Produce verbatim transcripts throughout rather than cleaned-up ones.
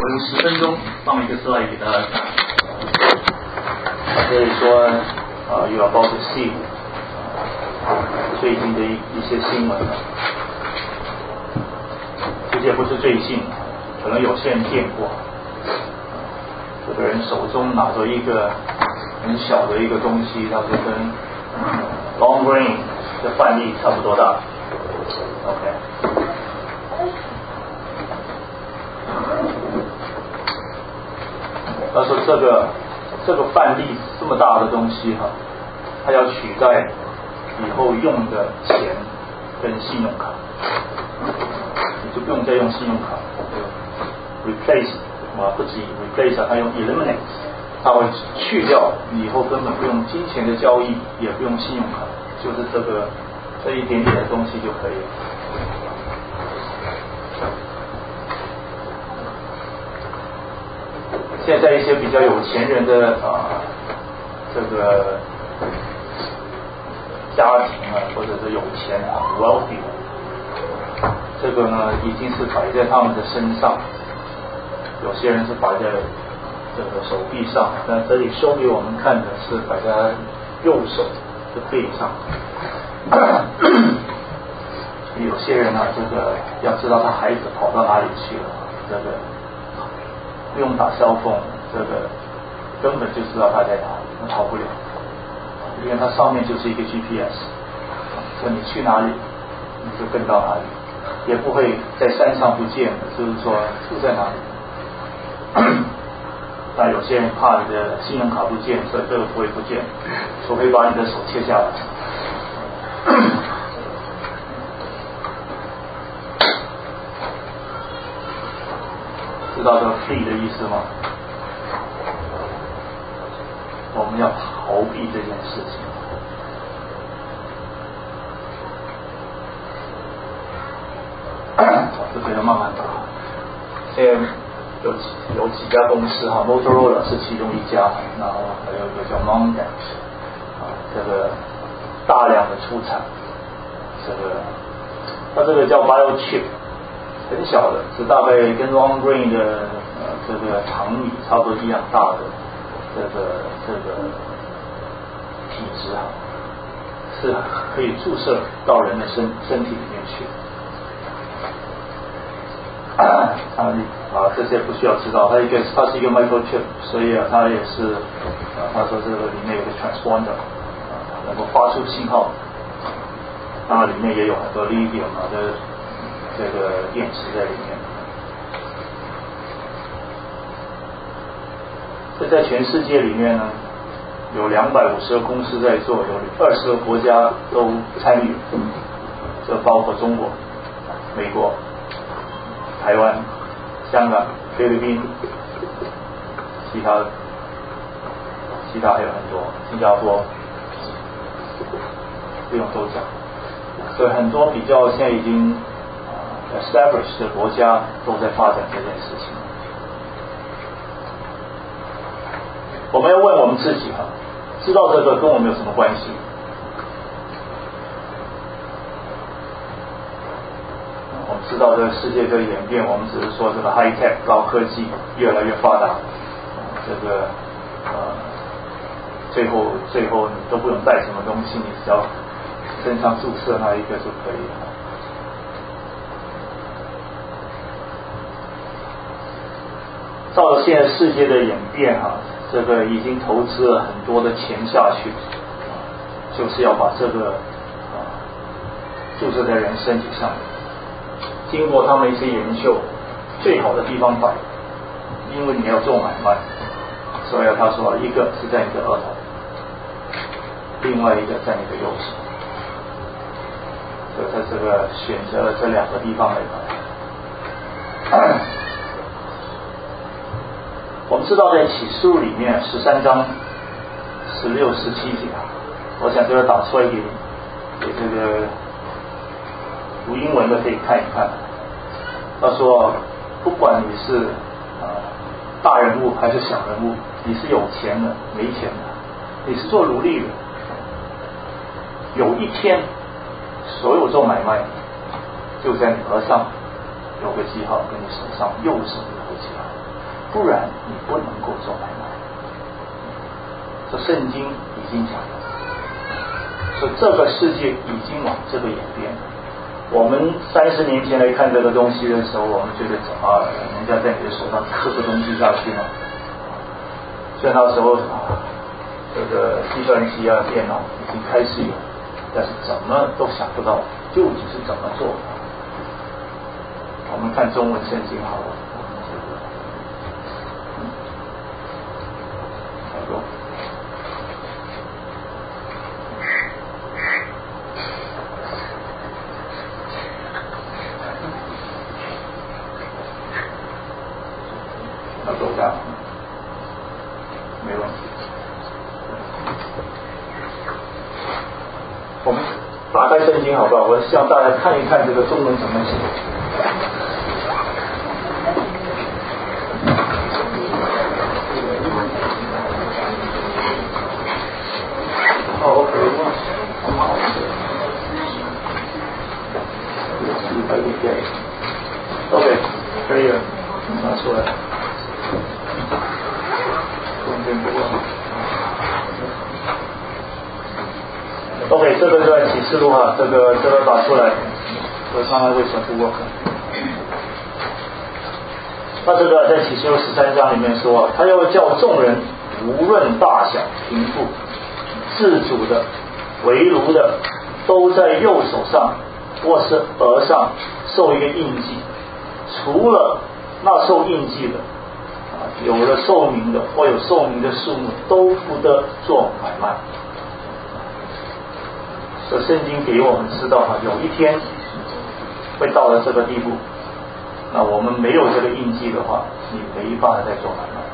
用十分钟放一个 slide 给大家看。这里说啊 ，you are about to see 最近的一一些新闻，这些不是最近，可能有些人见过。这个人手中拿着一个很小的一个东西，它是跟 long grain 的范例差不多大。OK。他说这个这个范例这么大的东西哈，它要取代以后用的钱跟信用卡，你就不用再用信用卡 ，replace 啊不止 replace， 它用 eliminate， 它会去掉你以后根本不用金钱的交易，也不用信用卡，就是这个这一点点的东西就可以了。现在一些比较有钱人的啊，这个家庭啊，或者是有钱啊 ，wealthy， 这个呢已经是摆在他们的身上，有些人是摆在这个手臂上，那这里show给我们看的是摆在右手的背上。有些人啊，这个要知道他孩子跑到哪里去了，这个。不用打消风，这个根本就知道他在哪里，他跑不了，因为它上面就是一个 G P S， 说你去哪里，你就跟到哪里，也不会在山上不见了，就是说住在哪里。那有些人怕你的信用卡不见，所以这个不会不见，除非把你的手切下来。知道这个 flee 的意思吗？我们要逃避这件事情。这个要慢慢打。现在有几有几家公司哈 ，Motorola 是其中一家，然后还有一个叫 Mondex， 啊，这个大量的出产，这个它这个叫 biochip。很小的，是大概跟 long grain 的呃这个糖米差不多一样大的这个这个体质啊，是可以注射到人的身身体里面去。啊，啊这些不需要知道，它一个它是一个 microchip， 所以啊它也是啊他说这个里面有个 transponder， 啊能够发出信号，当然里面也有很多 lithium 啊的。这个电池在里面，这在全世界里面呢，有两百五十个公司在做，有二十个国家都参与，这包括中国、美国、台湾、香港、菲律宾，其他其他还有很多，新加坡，不用都讲，所以很多比较现在已经。established 的国家都在发展这件事情。我们要问我们自己哈，知道这个跟我们有什么关系？我们知道这个世界的演变，我们只是说这个 high tech 高科技越来越发达，这个呃最后最后你都不用带什么东西，你只要身上注射那一个就可以了。照着现在世界的演变哈，这个已经投资了很多的钱下去，就是要把这个啊注射在人身体上。经过他们一些研究，最好的地方摆，因为你要做买卖，所以他说一个是在你的额头，另外一个在你的右手，所以他这个选择了这两个地方来摆。我们知道在启示录里面十三章十六十七节，我想这个打出来给给这个读英文的可以看一看。他说不管你是啊、呃、大人物还是小人物，你是有钱的没钱的，你是做奴隶的，有一天所有做买卖就在你额上有个记号，跟你手上右手有个记号。 不然你不能够做买卖。这圣经已经讲了，说这个世界已经往这个演变了。我们三十年前来看这个东西的时候，我们觉得啊，人家在你的手上刻个东西下去嘛。虽然那时候啊，这个计算机啊、电脑已经开始有，但是怎么都想不到究竟是怎么做的。我们看中文圣经好了，这个，嗯，好多。要走下，没问题。我们打开圣经好不好？我向大家看一看这个中文怎么写。哦 ，OK， 很好。OK， 可以了，拿出来。中间不用。OK， 这个在启示录哈，这个这个打出来，我看看为什么不 work。那这个在启示录十三章里面说，他要叫众人无论大小贫富，自主的、为奴的，都在右手上或是额上受一个印记，除了那受印记的，啊，有了寿命的或有寿命的数目，都不得做买卖。这圣经给我们知道啊，有一天会到了这个地步，那我们没有这个印记的话，你没办法再做买卖。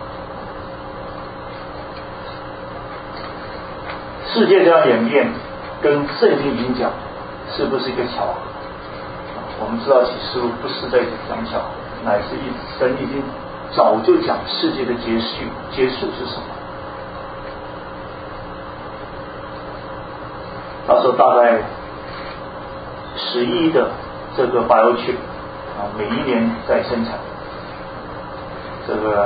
世界这样演变，跟圣经已经讲，是不是一个巧合？我们知道启示录不是在讲巧合，乃是一神已经早就讲世界的结束，结束是什么？到时候大概十亿的这个 biochip 啊，每一年在生产，这个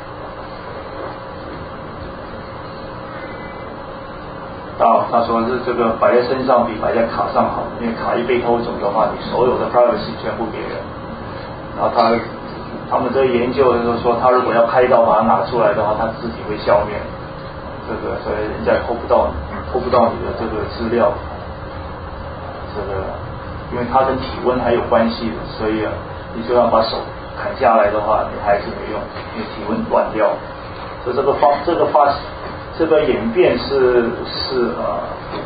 啊，他说是这个摆在身上比摆在卡上好，因为卡一被偷走的话，你所有的 privacy 全部给人。然后他他们这个研究就是说，他如果要开刀把它拿出来的话，他自己会消灭。这个所以人家偷不到偷不到你的这个资料，这个因为它跟体温还有关系的，所以啊，你就要把手砍下来的话，你还是没用，因为体温断掉。所以这个发这个发这个演变是是呃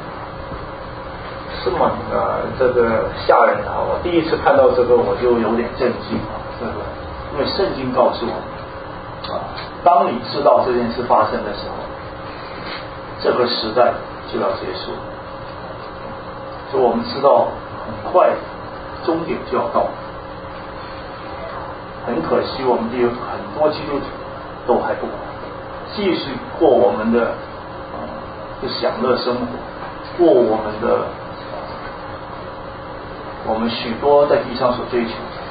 是蛮呃这个吓人啊！我第一次看到这个我就有点震惊啊，这个因为圣经告诉我们啊，当你知道这件事发生的时候，这个时代就要结束，所以我们知道很快终点就要到。很可惜，我们有很多基督徒都还不继续过我们的呃的享乐生活，过我们的我们许多在地上所追求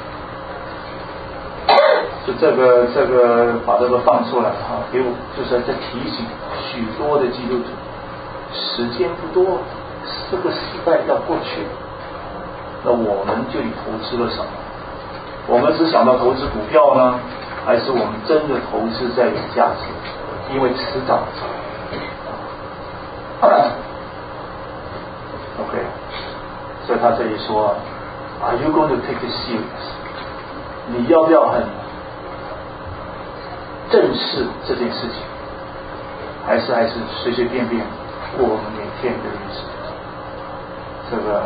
的。就这个这个把这个放出来啊，给我就是在提醒许多的基督徒，时间不多，这个时代要过去，那我们就投资了什么？我们只想到投资股票呢，还是我们真的投资在有价值？因为迟早OK， 所以他这里说 Are you going to take it serious？ 你要不要很正视这件事情，还是还是随随便便过我们每天的日子？这个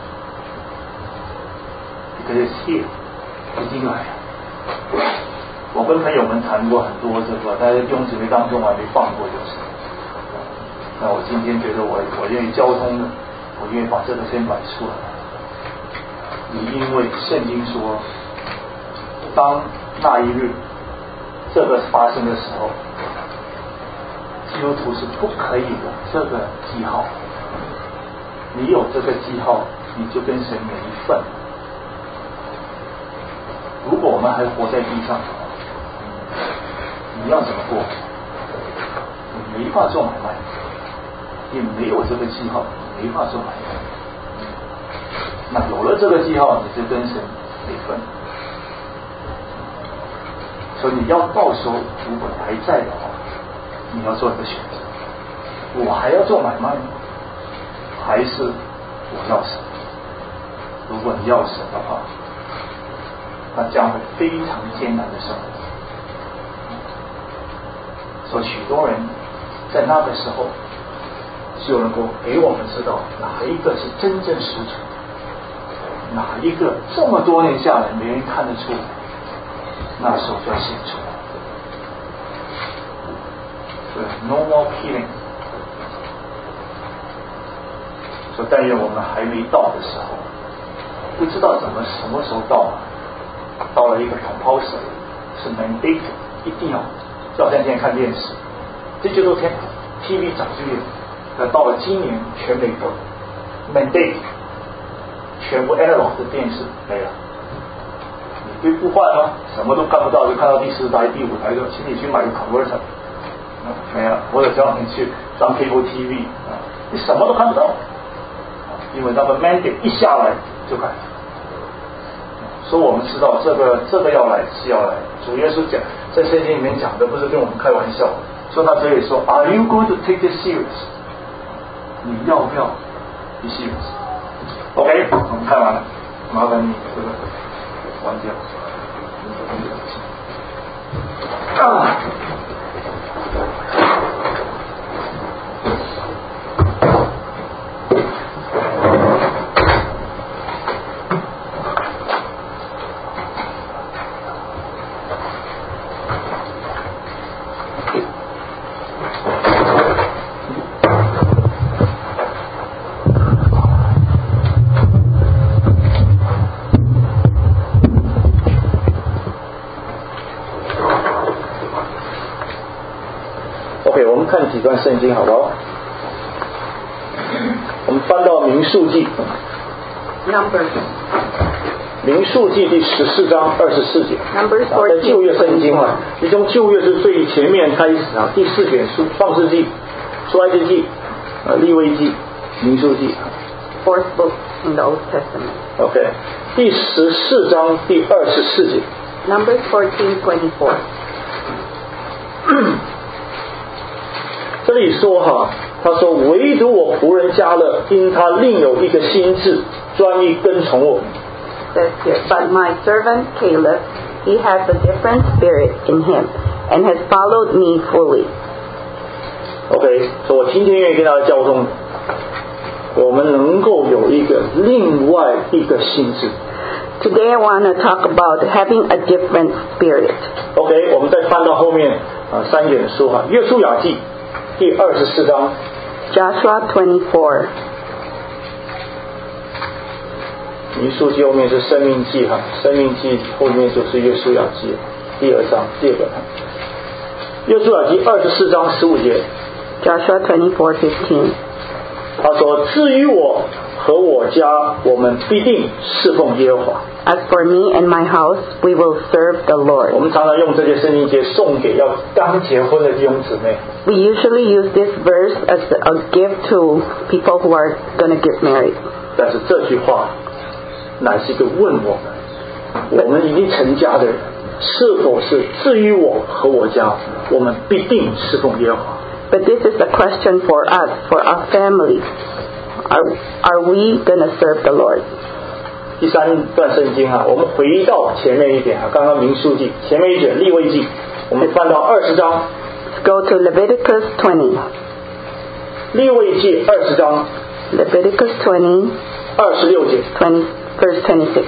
Because it's here， 已经来了。我跟朋友们谈过很多这个，在弟兄姊妹当中我还没放过就是。那我今天觉得我我愿意交通的，我愿意把这个先摆出来。你因为圣经说，当那一日这个发生的时候，基督徒是不可以有这个记号。你有这个记号，你就跟神没一份。如果我们还活在地上， 你要怎么过？你没法做买卖，也没有这个记号，没法做买卖。那有了这个记号，你就跟神没分。所以你要到时候如果你还在的话，你要做一个选择：我还要做买卖吗？还是我要神？如果你要神的话，那将会非常艰难的生活。所以许多人在那个时候就能够给我们知道哪一个是真正实存，哪一个这么多年下来没人看得出，那时候就要显出来。对 ，no more killing。所以但愿我们还没到的时候，不知道怎么什么时候到，到了一个 compulsion 是 mandate 一定要，就好像现在看电视，这就都天 T V 早就有，那到了今年全美国 mandate 全部 analog 的电视没了，你不换吗？什么都看不到，就看到第四台、第五台就请你去买个 converter， 没了，或者叫你去当 cable T V 啊，你什么都看不到，因为那个 mandate 一下来就改。所以我们知道这个这个要来是要来，主耶稣讲在圣经里面讲的不是跟我们开玩笑，说他这里说 Are you going to take this serious？ 你要不要 be serious？ OK， 我们看完了，麻烦你这个关掉。啊看几段圣经好不好？我们翻到民数记 Numbers 民数记第十四章二十四节。 Numbers 在旧约圣经啊，你从旧约是最前面开始啊，第四卷书创世纪、出埃及记、呃利未记、民数记。 Fourth book in the Old Testament. OK， 第十四章第二十四节。 Numbers fourteen twenty-four. 这里说哈，他说唯独我仆人迦勒，因他另有一个心志，专一跟从我。 Says here, but my servant Caleb, he has a different spirit in him, and has followed me fully. OK， 所以我今天愿意跟大家交通，我们能够有一个另外一个心志。 Today I want to talk about having a different spirit. OK， 我们再翻到后面啊三卷书哈，约书亚记第二十四章。 Joshua twenty-four. 民数记后面是生命记哈，生命记后面就是约书亚记第二章第二个。约书亚记二十四章十五节。 Joshua twenty-four fifteen. 他说：“至于我和我家，我们必定侍奉耶和华。” As for me and my house, we will serve the Lord. 我们常常用这些圣经节送给要刚结婚的弟兄姊妹。 We usually use this verse as a gift to people who are going to get married. 但是这句话乃是一个问我们：我们已经成家的人，是否是至于我和我家，我们必定侍奉耶和华？ But this is a question for us, for our family. Are, are we going to serve the Lord? 第三段圣经啊，我们回到前面一点啊，刚刚民数记前面一卷利未记，我们翻到二十章。 Let's go to Leviticus twenty. 利未记二十章。 Leviticus twenty. 二十六节。 twenty, verse twenty-six.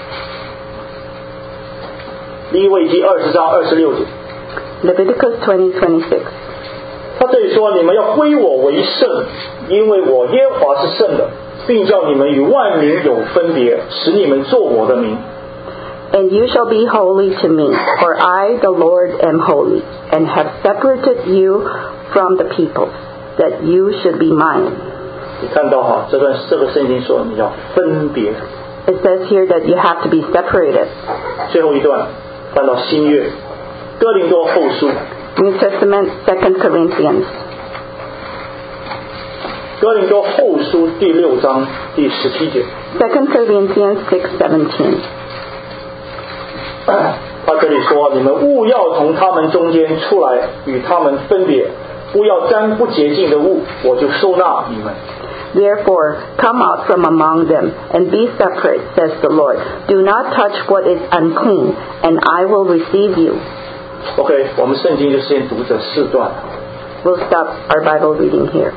利未记二十章二十六节。 Leviticus twenty twenty-six. 他这里说：“你们要归我为圣，因为我耶和华是圣的，并叫你们与万民有分别，使你们作我的名。” And you shall be holy to me, for I, the Lord, am holy, and have separated you from the people, that you should be mine. 你看到哈，这段这个圣经说你要分别。 It says here that you have to be separated. 最后一段翻到新约，哥林多后书 New Testament, Second Corinthians. 哥林多后书第六章第十七节， Second Corinthians six seventeen. 他这里说：你们务要从他们中间出来，与他们分别，不要沾不洁净的物，我就收纳你们。 Therefore, come out from among them, and be separate, says the Lord. Do not touch what is unclean, and I will receive you. OK， 我们圣经就先读这四段。 We'll stop our Bible reading here.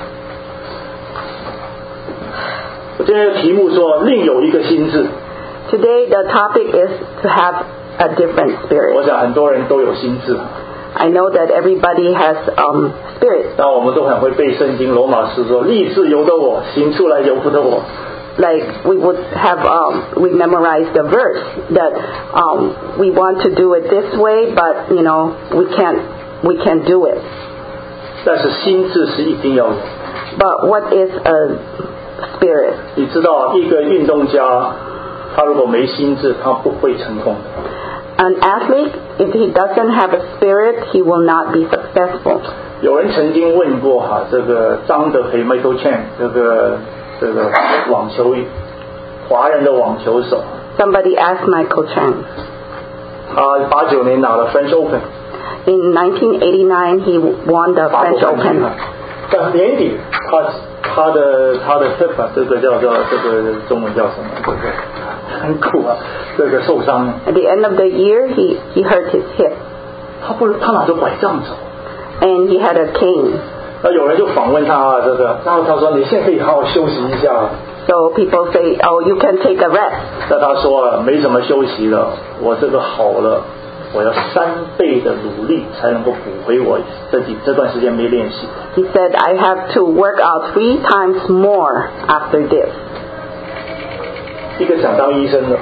我今天的题目说，另有一个心志。 Today, the topic is to have a different 我 spirit. 想很多人都有心志， I know that everybody has um, spirit. 但我们都很会背圣经。罗马书说：立志由得我，行出来由不得我。 Like we would have, um, we memorized the verse that um, we want to do it this way, but you know we can't, we can't do it. 但是心志是一定要有。 But what is a spirit? 你知道，一个运动家，他如果没心志，他不会成功的。 An athlete, if he doesn't have a spirit, he will not be successful. 有人曾经问过哈，这个张德培 Michael Chang 这个这个网球华人的网球手， Somebody asked Michael Chang. 他八九年拿了 French Open， In nineteen eighty-nine, he won the 法国 French 冠军 Open. 啊。但年底他他的他的 hip 啊，这个叫叫这个中文叫什么？这个很苦啊，这个受伤。 At the end of the year, he, he hurt his hip, 他不他拿着拐杖走。 and he had a cane. 那有人就访问他啊，这个，然后他说：“你现在可以好好休息一下。” So people say, oh, you can take a rest. 那他说了，没什么休息了，我这个好了，我要三倍的努力才能够补回我这几这段时间没练习。 He said, I have to work out three times more after this. 一个想当医生的，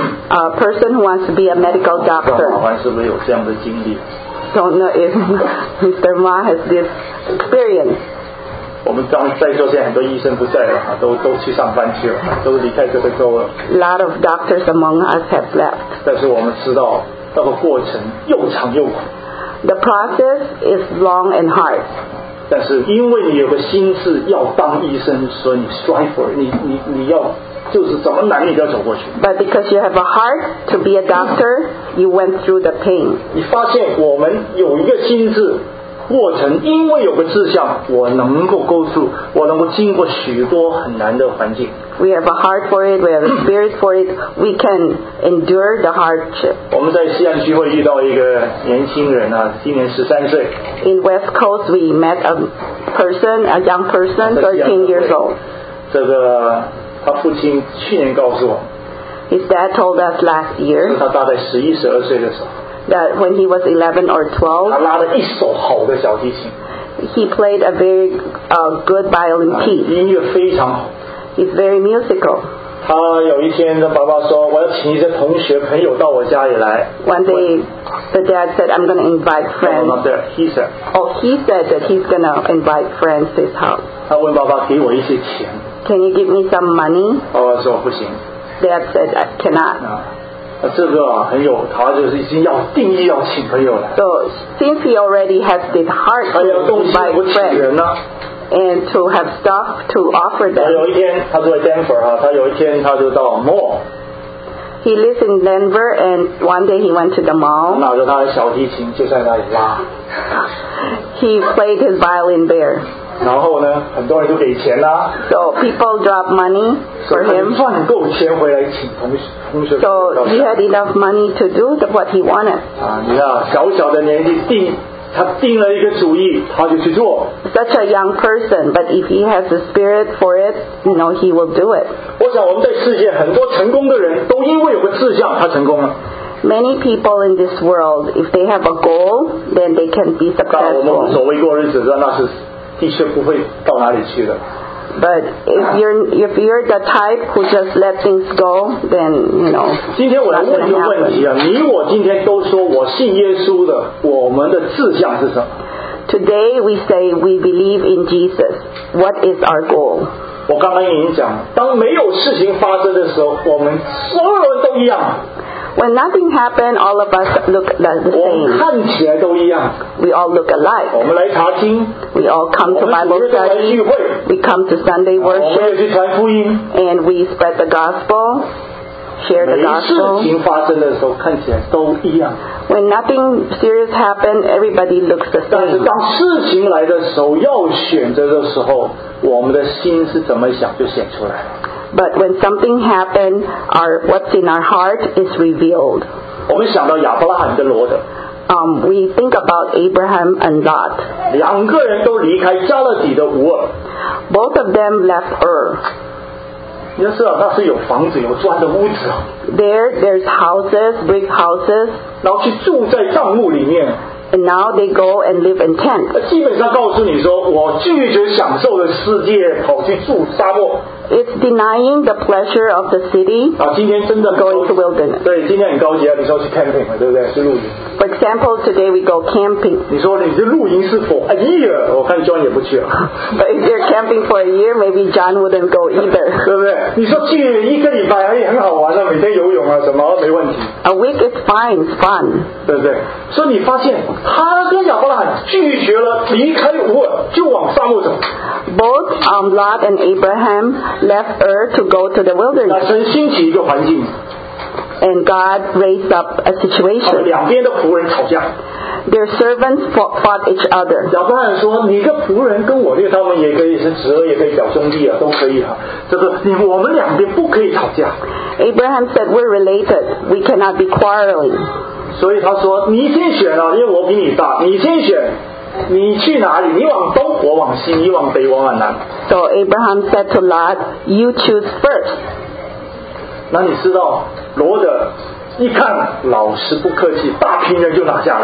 A person who wants to be a medical 不知道马 doctor. 凡是不是有这样的经历？ Don't know if Mister Ma has this experience. 我们刚在座现在很多医生不在了，都都去上班去了，都离开这个州了。 A lot of doctors among us have left. 但是我们知道那个过程又长又苦， The process is long and hard. 但是因为你有个心志要当医生，所以你 strive for it， 你你你要就是怎么难你都要走过去。 But because you have a heart to be a doctor, you went through the pain. 你发现我们有一个心智过程，因为有个志向，我能够 go through， 我能够经过许多很难的环境。 We have a heart for it, we have a spirit for it, we can endure the hardship. 我们在西岸聚会遇到一个年轻人啊，今年十三岁， In West Coast, we met a person, a young person, thirteen years old. 这个他父亲去年告诉我， His dad told us last 是 year 他大概十一、十二岁的时候， that when he was eleven or 他 twelve, 拉了一手好的小提琴， he played a very uh, good violin 啊 piece. 音乐非常好。 He's very musical. 他有一天跟爸爸说：“我要请一些同学朋友到我家里来。” One day, the dad said, I'm going to invite No, friends. not there. He said. Oh, he said that he's going to invite friends to his house. 他问爸爸给我一些钱， Can you give me some money? 爸爸说不行 Dad said, I cannot. 啊。那这个啊很有，他就是已经要定义要请朋友了， So since he already has this heart 他要 to 东西 invite 不请 friends 人呢、啊。 and to have stuff to offer 他 them, 有一天他住在 Denver 啊，他有一天他就到 mall， he lives in Denver, and one day he went to the mall. 拿着他的小提琴就在那里拉， He played his violin there. 然后呢，很多人就给钱啦， So people dropped money 所 for 以他 him. 赚够钱回来请同学同学 So 到 he 家 had enough money to do the, what he wanted. 啊，你看小小的年纪定，他定了一个主意，他就去做。 Such a young person, but if he has the spirit for it, you know, he will do it. 我想我们在世界很多成功的人都因为有个志向，他成功了。 Many people in this world, if they have a goal, then they can be 但我们无 successful. 所谓过日子，那是的确不会到哪里去的。 But if you're if you're the type who just let things go, then you know 今天我来 that's 问 gonna 一个问题 happen. 啊，你我今天都说我信耶稣的，我们的志向是什么？ Today we say we believe in Jesus. What is our goal? 我刚刚已经讲了，当没有事情发生的时候，我们所有人都一样。 When nothing happened, all of us look the 我们 same. 看起来都一样。 We all look 我 alike. 们来查经， We all come 我 to 们 Bible 主日都来 study. 聚会， We come to Sunday 我们 worship. 也去传福音。 And we spread the gospel, share 每 the 事 gospel. 情发生的时候，看起来都一样。 When nothing serious happened, everybody looks the 但是 same. 当事情来的时候，要选择的时候，我们的心是怎么想就显出来了。 But when something happened, our what's in our heart is revealed. 我们想到亚伯拉罕跟罗德， Um, we think about Abraham and Lot. 两个人都离开加勒底的乌尔。 Both of them left Ur. 你要知道，那是有房子、有砖的屋子， There, there's houses, brick houses, 然后去住在帐幕里面。 and now they go and live in tents. 基本上告诉你说，我拒绝享受的世界，跑去住沙漠。 It's denying the pleasure of the city. 啊，今天真的 Going to wilderness. 对，今天很高级啊！你说去 camping 了，对不对？去露营。 For example, today we go camping. 你说你这露营是否啊？耶！我看 John 也不去了， But if you're camping for a year, maybe John wouldn't go either. 对不对？你说去一个礼拜，哎，很好玩啊，每天游泳啊，什么没问题， A week is fine, it's fun. 对不对？所以你发现他跟亚伯拉罕拒绝了离开乌尔，就往沙漠走。 Both um, Lot and Abraham left Ur to go to the 那 wilderness. 神兴起一个环境， And God raised up a 他们 situation. 两边的仆人吵架。 Their servants fought, fought each other. 亚伯拉罕说：“你个仆人跟我对他们也可以是侄儿，也可以表兄弟啊，都可以啊。这个你我们两边不可以吵架。” Abraham said, we're related. We cannot be quarreling. 所以他说：“你先选啊，因为我比你大，你先选。你去哪里？你往东，我往西；你往北，我往南。” So Abraham said to Lot, you choose first. 那你知道罗德一看老实不客气，大平原就拿下了。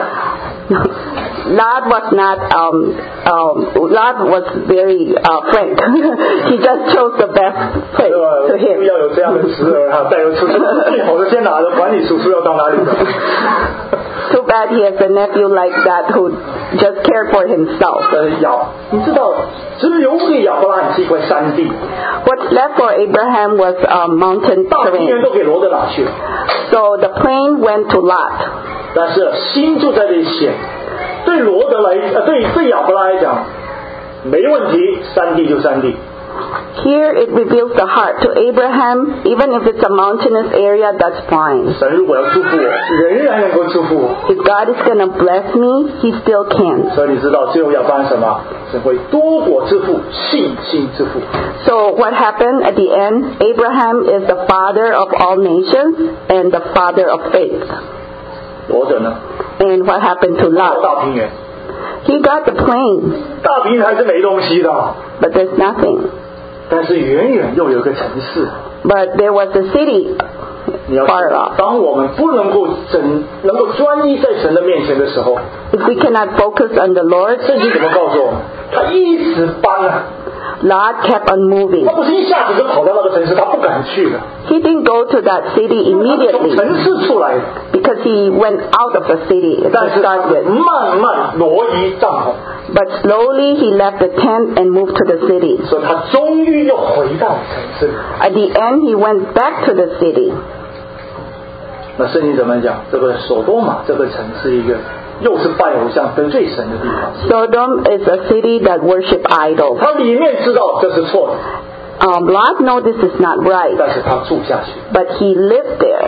Lot was not, um, um, Lot was very uh, frank. He just chose the best place 对吧？ to him. 要有这样的侄儿哈，带有叔叔最好的先拿着，管你叔叔要到哪里的。 Too bad he has a nephew like that who just cared for himself. 但是亚，你知道，只留给亚伯拉罕是一块山地， What's left for Abraham was a mountain 大平原 terrain. 都给罗德拿去了。 So the plain went to Lot. 但是心就在这里显，对罗德来，呃，对对亚伯拉来讲，没问题，山地就山地。 Here it reveals the heart. To Abraham, even if it's a mountainous area, that's fine. 神如果要祝福我，仍然能够祝福我。 If God is going to bless me, He still can. 所以你知道最后要发生什么？神会多国之父，信心之父。 So what happened at the end? Abraham is the father of all nations and the father of faith. 罗德呢？ And what happened to 大 Lot? 平原， He got the plain, 大平原还是没东西的， but there's nothing. 但是远远又有一个城市。 But there was a city 你要 far off. 当我们不能够真能够专一在神的面前的时候， If we cannot focus on the Lord, 圣经怎么告诉我们？他一直搬啊， Lot kept on moving. 他不是一下子就跑到那个城市，他不敢去的。 He didn't go to that city 从 immediately 城市出来的， because he went out of the city to 但是他 start with. 慢慢挪移帐篷， But slowly he left the tent and moved to the city. 所以他终于又回到城市里。 At the end, he went back to the city. 那圣经怎么讲？这个索多玛这个城是一个又是拜偶像得罪神的地方。 Sodom is a city that worship idols. 他里面知道这是错的， Um, Lot knows this is not right, 但是他住下去。 but he lived there.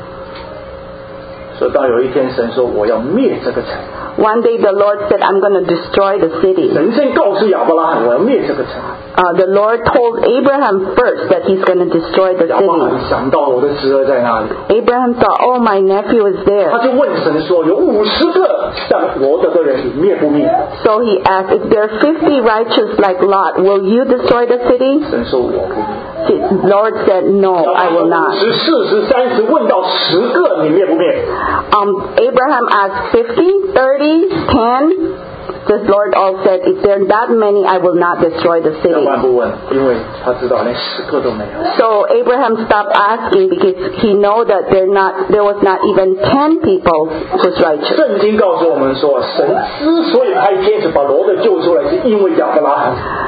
所以当有一天神说我要灭这个城， One day the Lord said, I'm going to destroy the city. 神先告诉亚伯拉罕我要灭这个城。 Uh, the Lord told Abraham first that he's going to destroy the 亚伯拉罕 city. 想到我的侄儿在哪里， Abraham thought, oh, my nephew is 他 there. 就问神说有五十个像罗德的人，你灭不灭？ So he asked, if there are fifty righteous like Lot, will you destroy the city? 神说我不灭。 The Lord said, no, I will not. 十、四十、三十，问到十个，你灭不灭？ Um, Abraham asked fifty, thirty, ten. The Lord all said, if there are that many, I will not destroy the 千 city. 万不问，因为他知道连十个都没有。 So Abraham stopped asking because he know that there not there was not even ten people who's righteous. 圣经告诉我们说，神之所以派天使把罗德救出来，是因为亚伯拉罕。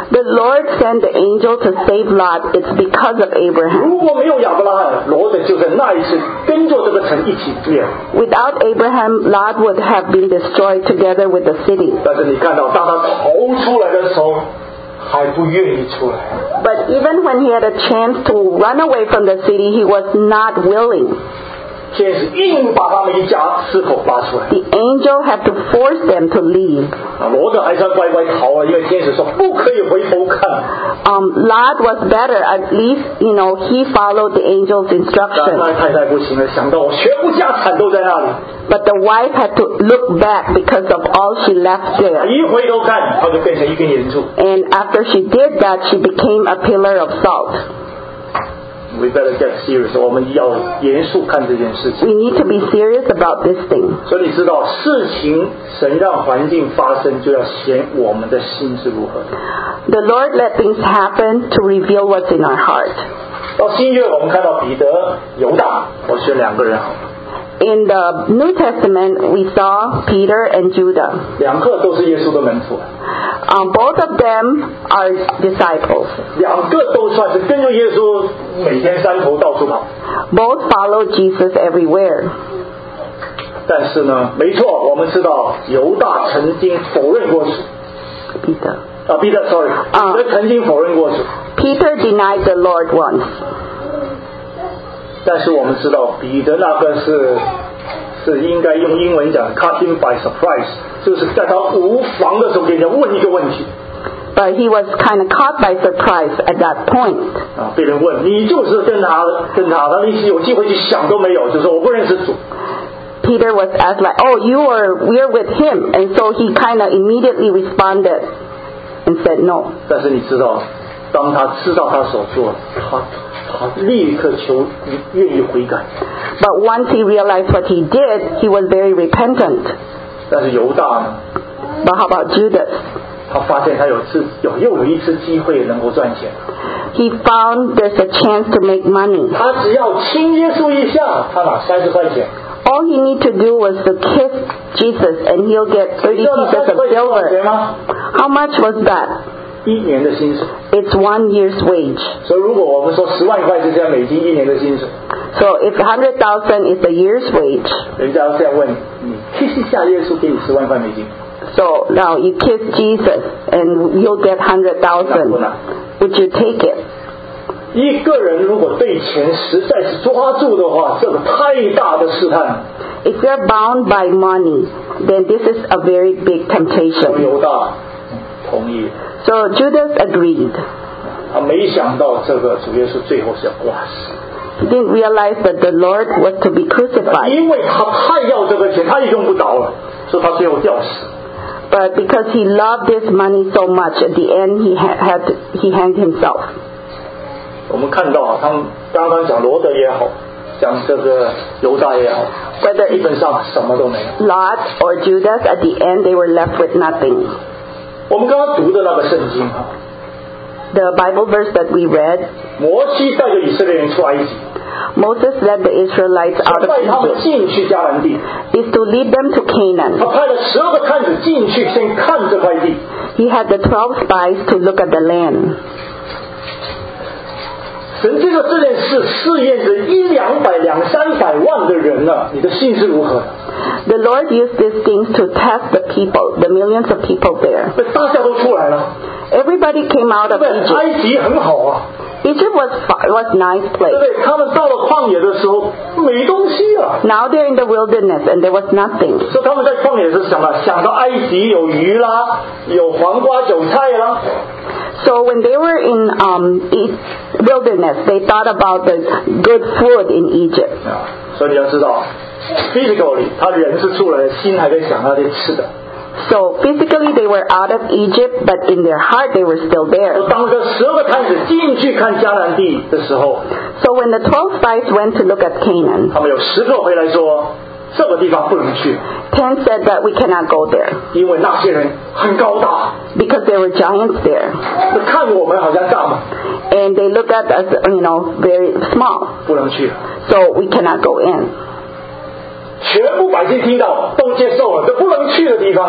The Lord sent the angel to save Lot. It's because of Abraham. 如果没有亚伯拉罕，罗德就在那一次跟着这个城一起灭了。 Without Abraham, Lot would have been destroyed together with the city. 但是你看到，当他逃出来的时候，还不愿意出来。 But even when he had a chance to run away from the city, he was not willing. 天使硬把他们一家四口拉出来。 The angel had to force them to leave. 啊，罗德还是要乖乖逃啊，因为天使说不可以回头看。 Um, Lot was better. At least, you know, he followed the angel's 但 instruction. 那太太不行了，想到我全部家产都在那里， But the wife had to look back because of all she left there. 一回头看，他就变成一根岩柱。 And after she did that, she became a pillar of salt. We better get serious， 我们要严肃看这件事情。 We need to be serious about this thing. 所以你知道，事情神让环境发生，就要显我们的心是如何的。 The Lord let things happen to reveal what's in our heart. 到新约，我们看到彼得、犹大，我选两个人好了， In the New Testament, we saw Peter and Judah. 两个都是耶稣的门徒， Um, both of them are disciples. 两个都算是跟着耶稣每天山头到处跑。 Both followed Jesus everywhere. 但是呢，没错，我们知道犹大曾经否认过主。 Peter. 啊，彼得 ，sorry， 啊彼得曾经否认过主。 Peter denied the Lord once. 但是我们知道，彼得那个是是应该用英文讲 ，caught him by surprise， 就是在他无防的时候，给人家问一个问题。 But he was kind of caught by surprise at that point. 啊，被人问你就是跟他跟他，他一时有机会去想都没有，就说我不认识主。 Peter was asked like, "Oh, you are we're with him," and so he kind of immediately responded and said no. 但是你知道，当他知道他所做，他他立刻求愿意悔改。 But once he realized what he did, he was very repentant. 但是犹大呢， But how about Judas? 他发现他有次有又有一次机会能够赚钱， He found there's a chance to make money. 他只要亲耶稣一下，他拿三十块钱。 All he need to do was to kiss Jesus and he'll get 你 thirty 知道那 pieces 三十 of 块钱多少钱 silver. 吗？ How much was that? 一年的薪水。 It's one year's wage. 所以如果我们说十万块是这样美金一年的薪水， So if one hundred thousand is the year's wage, 人家要这样问你，kiss 一下耶稣给你十万块美金， so now you kiss Jesus and you'll get one hundred thousand. Would you take it? 一个人如果对钱实在是抓住的话，这个太大的试探。 If you're bound by money, then this is a very big 所以 temptation. 犹大同意， So Judas agreed. 他没想到这个主耶稣最后是要挂死， He didn't realize that the Lord was to be crucified. 因为他太要这个钱，他也用不着了，所以他最后吊死。 But because he loved this money so much, at the end he ha- had he hanged himself. 我们看到啊，他们刚刚讲罗德也好，讲这个犹大也好， Whether 基本上什么都没有。 Lot or Judas, at the end they were left with nothing. 我们刚刚读的那个圣经啊， The Bible verse that we read, 摩西带着以色列人出埃及， Moses led the Israelites out 带 of 他们 Egypt, 进去迦南地， is to lead them to 他 Canaan. 派了十二个探子进去，先看这块地。 He had the twelve spies to look at the land. 神这个这件事试验着一两百两三百万的人啊，你的心是如何的？ The Lord used these things to test the people, the millions of people there. 那大家都出来了， Everybody came out of 对， Egypt. 埃及很好啊， Egypt was fi- was nice 对不 place. 对？他们到了旷野的时候没东西啊， Now they're in the wilderness and there was nothing. 所以他们在旷野是什么？想到埃及有鱼啦，有黄瓜韭菜啦， So when they were in um, e- wilderness, they thought about the good food in Egypt. 啊，所以你要知道 ，physically 他人是出来的，心还在想那些吃的。 So physically they were out of Egypt, but in their heart they were still there. 当这十二个探子进去看迦南地的时候， So when the twelve spies went to look at Canaan, 他们有十个回来说，这个地方不能去， ten said that we cannot go there 因为那些人很高大， because there were giants there. 看我们好像大嘛， And they looked at us, you know, very small. 不能去。 So we cannot go in. 全部百姓听到都接受了，这不能去的地方啊。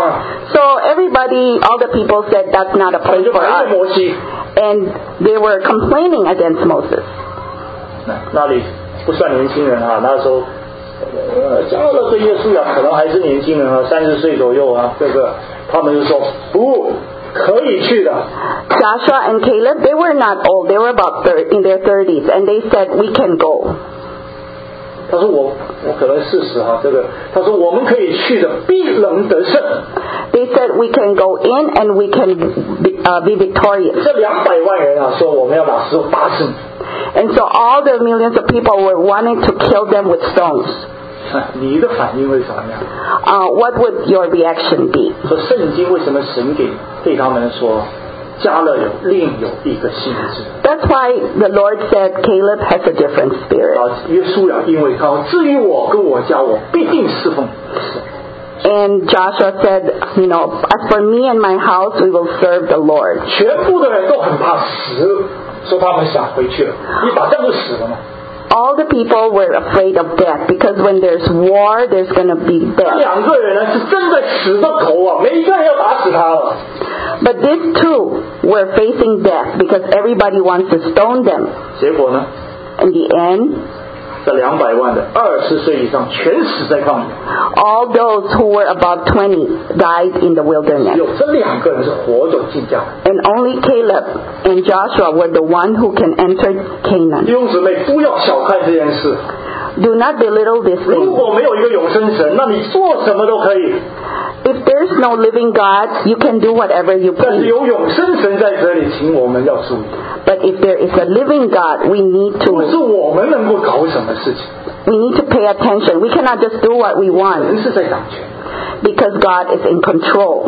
So everybody, all the people said that's not a 他们 place 就 for 埋怨 us. 摩西。 And they were complaining against Moses. 那那里不算年轻人啊，那时候呃加勒跟约书亚可能还是年轻人啊，三十岁左右啊，这个他们就说不可以去的。 Joshua and Caleb, they were not old. They were about thir- in their thirties. And they said, we can go. 他说我我可能四十哈，这个他说我们可以去的，必能得胜。 They said, we can go in and we can be, uh, be victorious. 这两百万人啊，说我们要拿石头打死你。 And so all the millions of people were wanting to kill them with stones. 你的反应会怎么样？ Uh, what would your reaction be? 说圣经为什么神给对他们说，加勒有另有一个性质？ That's why the Lord said Caleb has a different spirit. 啊，约书亚因为他至于我跟我家，我必定侍奉神。 And Joshua said, you know, as for me and my house, we will serve the Lord. 全部的人都很怕死，说他们想回去了，一打仗就死了嘛。 All the people were afraid of death because when there's war, there's going to be 这 death. 两个人呢是真的死的口啊，每一个人要打死他了。 But these two were facing death because everybody wants to stone them. 结果呢， In the end, 这两百万的二十岁以上全死在旷野， all those who were about twenty died in the 只 wilderness. 有这两个人是活着进迦南。 And only Caleb and Joshua were the one who can enter 弟 Canaan. 兄姊妹，不要小看这件事。 Do not belittle this 如 thing. 果没有一个永生神，那你做什么都可以。 If there's no living God, you can do whatever you 但是 please. 有永生神在这里，请我们要注意， But if there is a living God, we need 不是 to 我们能够搞什么事情， we need to pay attention. We cannot just do what we 神 want 是在掌权。 because God is in control.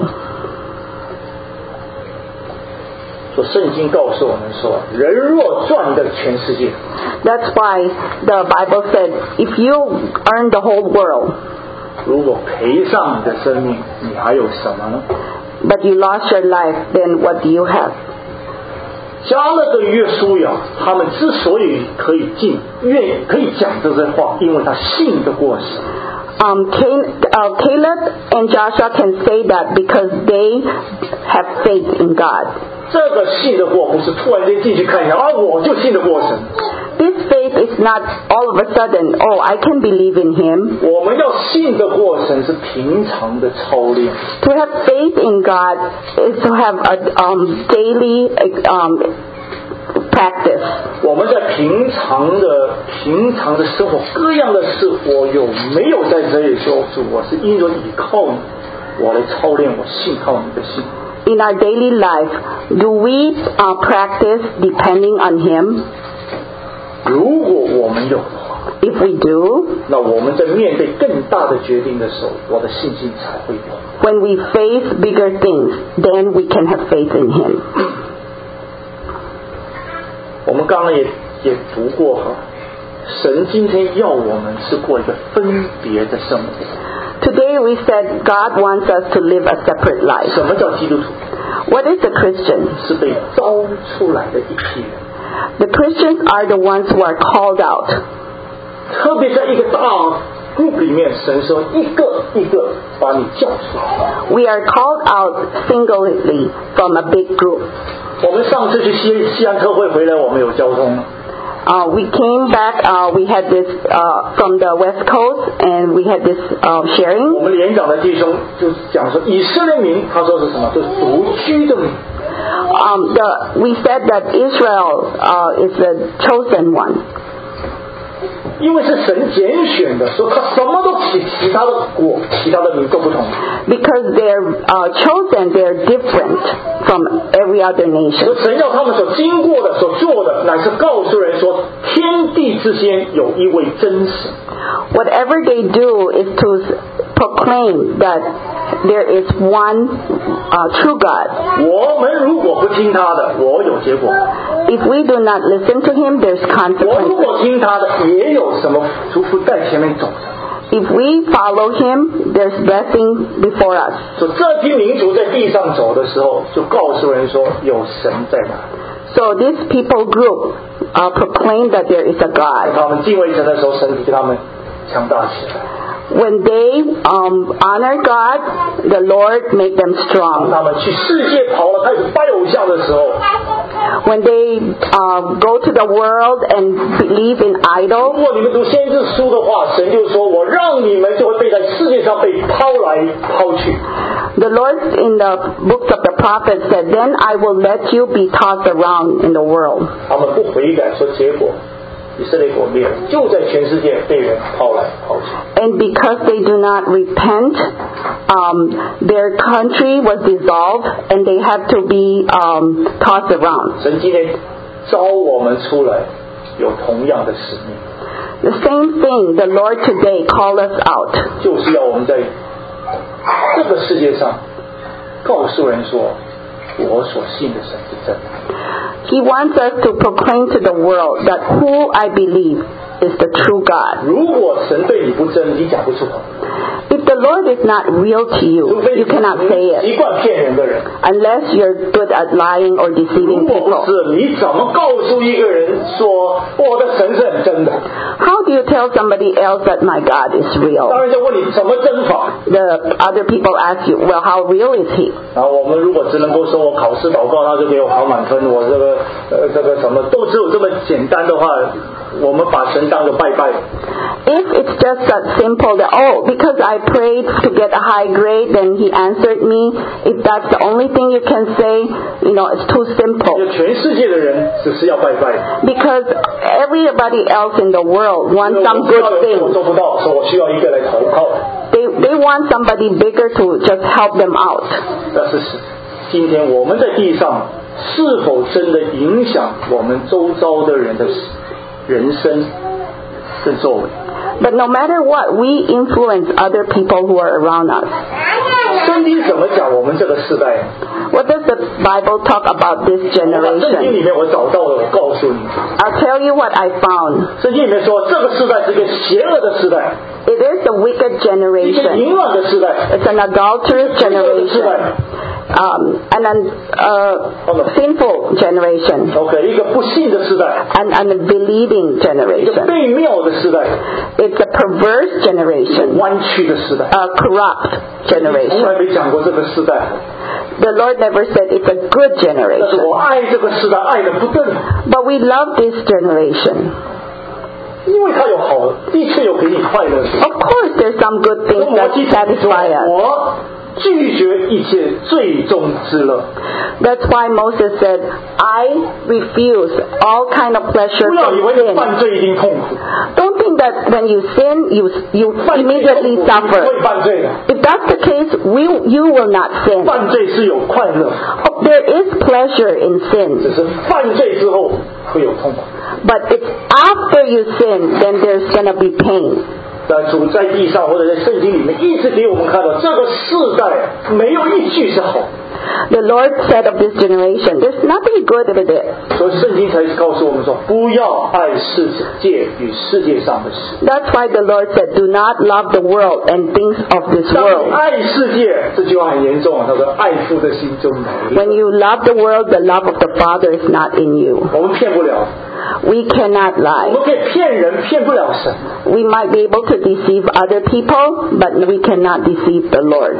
说圣经告诉我们说，人若赚得全世界， That's why the Bible said, if you earn the whole world, 如果赔上你的生命，你还有什么呢？ but you lost your life, then what do you have? 加勒跟约书亚，他们之所以可以进，愿意可以讲这些话，因为他信得过神。 Um, Can, uh, Caleb and Joshua can say that because they have faith in God. 这个信得过，不是突然间进去看一下啊，我就信得过神。 This faith is not all of a sudden, oh, I can believe in Him. 我们要信得过神是平常的操练。 To have faith in God is to have a um, daily um, practice. 我们在平常的平常的生活各样的事，我有没有在这里说主，我是因着倚靠你，我来操练我信靠你的心。 In our daily life, do we uh, practice depending on Him? 如果我们有的话， If we do, 那我们在面对更大的决定的时候，我的信心才会有。 when we face bigger things, then we can have faith in Him. 我们刚刚也也读过哈，神今天要我们是过一个分别的生活。 Today we said God wants us to live a separate life. 什么叫基督徒？ What is a Christian? 是被招出来的一批人。 The Christians are the ones who are called out. 特别在一个大 group 里面，神说一个一个把你叫出来。 We are called out singly from a big group. 我们上次去西西安特会回来，我们有交通。 Uh, we came back, uh, we had this uh, from the West Coast, and we had this uh, 我 sharing. 们连长的弟兄就讲说，以色列民，他说是什么？就是独居的民。 Um, the, we said that Israel uh, is the chosen one. 因为是神拣选的，说他什么都比其他的国、其他的民都不同。 Because they're uh, chosen, they're different from every other 说 nation. 神要他们所经过的、所做的，乃是告诉人说，天地之间有一位真神。 Whatever they do is to proclaim that there is one uh, true God. 我们如果不听他的，我有结果； If we do not listen to Him, there's 我如 consequences. 果听他的，也有什么祝福在前面走着。 If we follow Him, there's blessing before us. 所以这批民族在地上走的时候，就告诉人说有神在哪。 So this people group uh, proclaim that there is a 当 God. 他们敬畏神的时候，神给他们强大起来。 When they um, honor God, the Lord make them 当 strong. 他们去世界跑了，开始拜偶像的时候， When they uh, go to the world and believe in 如 idols, 果你们读先知书的话，神就说：“我让你们就会被在世界上被抛来抛去。” the Lord in the books of the prophets said, then I will let you be tossed around in the world. 他们不悔改，说结果以色列国灭了，就在全世界被人抛来抛去。 And because they do not repent, um, their country was dissolved and they had to be um, tossed around. 神今天招我们出来，有同样的使命， The same thing the Lord today called us out. 就是要我们在这个世界上告诉人说，我所信的神是真的。 He wants us to proclaim to the world that who I believe is the true God. 如果神对你不真，你讲不出口， If the Lord is not real to 除 you, 非 you cannot say 习 it 惯骗人的人。 unless you're good at lying or 如 deceiving 果不 people. 是，你怎么告诉一个人说我的神是很真的？ How do you tell somebody else that my God is 当 real? 然就问你怎么真法。 The other people ask you, well, how real is he? 然后我们如果只能够说我考试祷告，他就给我考满分，我这个呃这个什么都只有这么简单的话，我们把神当个拜拜。 If it's just that simple that, oh, because I prayed to get a high grade, then he answered me. If that's the only thing you can say, you know, it's too 就 simple. 全世界的人只是要拜拜， Because everybody else in the world 因 wants 为 some 我知道 good 有些我 thing. 做不到，所以我需要一个来投靠。 They, they want somebody bigger to just help them out. 但是是今天我们在地上是否真的影响我们周遭的人的人生跟作为？ But no matter what, we influence other people who are around us. 圣经怎么讲我们这个世代？ What does the Bible talk about this 我把圣经 generation? 里面我找到的，我告诉你。 I'll tell you what I found. 圣经里面说，这个世代是一个邪恶的世代， It is a wicked 一个 generation. 淫乱的世代， It's an adulterous 罪恶的世 generation. 代。 Um, an un, uh, sinful generation. OK， 一个不信的世代， An unbelieving 一个 generation. 悖谬的世代， It's a perverse 一个 generation. 弯曲的世代。 A corrupt 从 generation. 来没讲过这个世代， The Lord never said it's a good 但是 generation. 我爱这个世代，爱的不得了， But we love this generation. 因为它有好，的确有给你快乐的。 Of course, there's some good 跟 things 我 that 记 satisfy us. 我拒绝一切最终之乐， That's why Moses said, I refuse all kind of pleasure 不要以 from 为你 sin. 犯罪一定痛苦， Don't think that when you sin, you, you 犯罪痛苦 immediately 你不 suffer. 会犯罪的， If that's the case, we, you will not sin. 犯罪是有快乐， Oh, there is pleasure in 只 sin. 是犯罪之后会有痛苦。 But it's after you sin, then there's going to be pain. 在主在地上或者在圣经里面一直给我们看到，这个世代没有一句是好， The Lord said of this generation, there's nothing good with it. 所以圣经才告诉我们说，不要爱世界与世界上的事。 That's why the Lord said, do not love the world and things of this 当你 world. 爱世界，这句话很严重啊。他说：“爱父的心中没有。 When you love the world, the love of the Father is not in you. ” 我们骗不了， We cannot 我 lie. 们可以骗人，骗不了神。 We might be able to deceive other people, but we cannot deceive the Lord.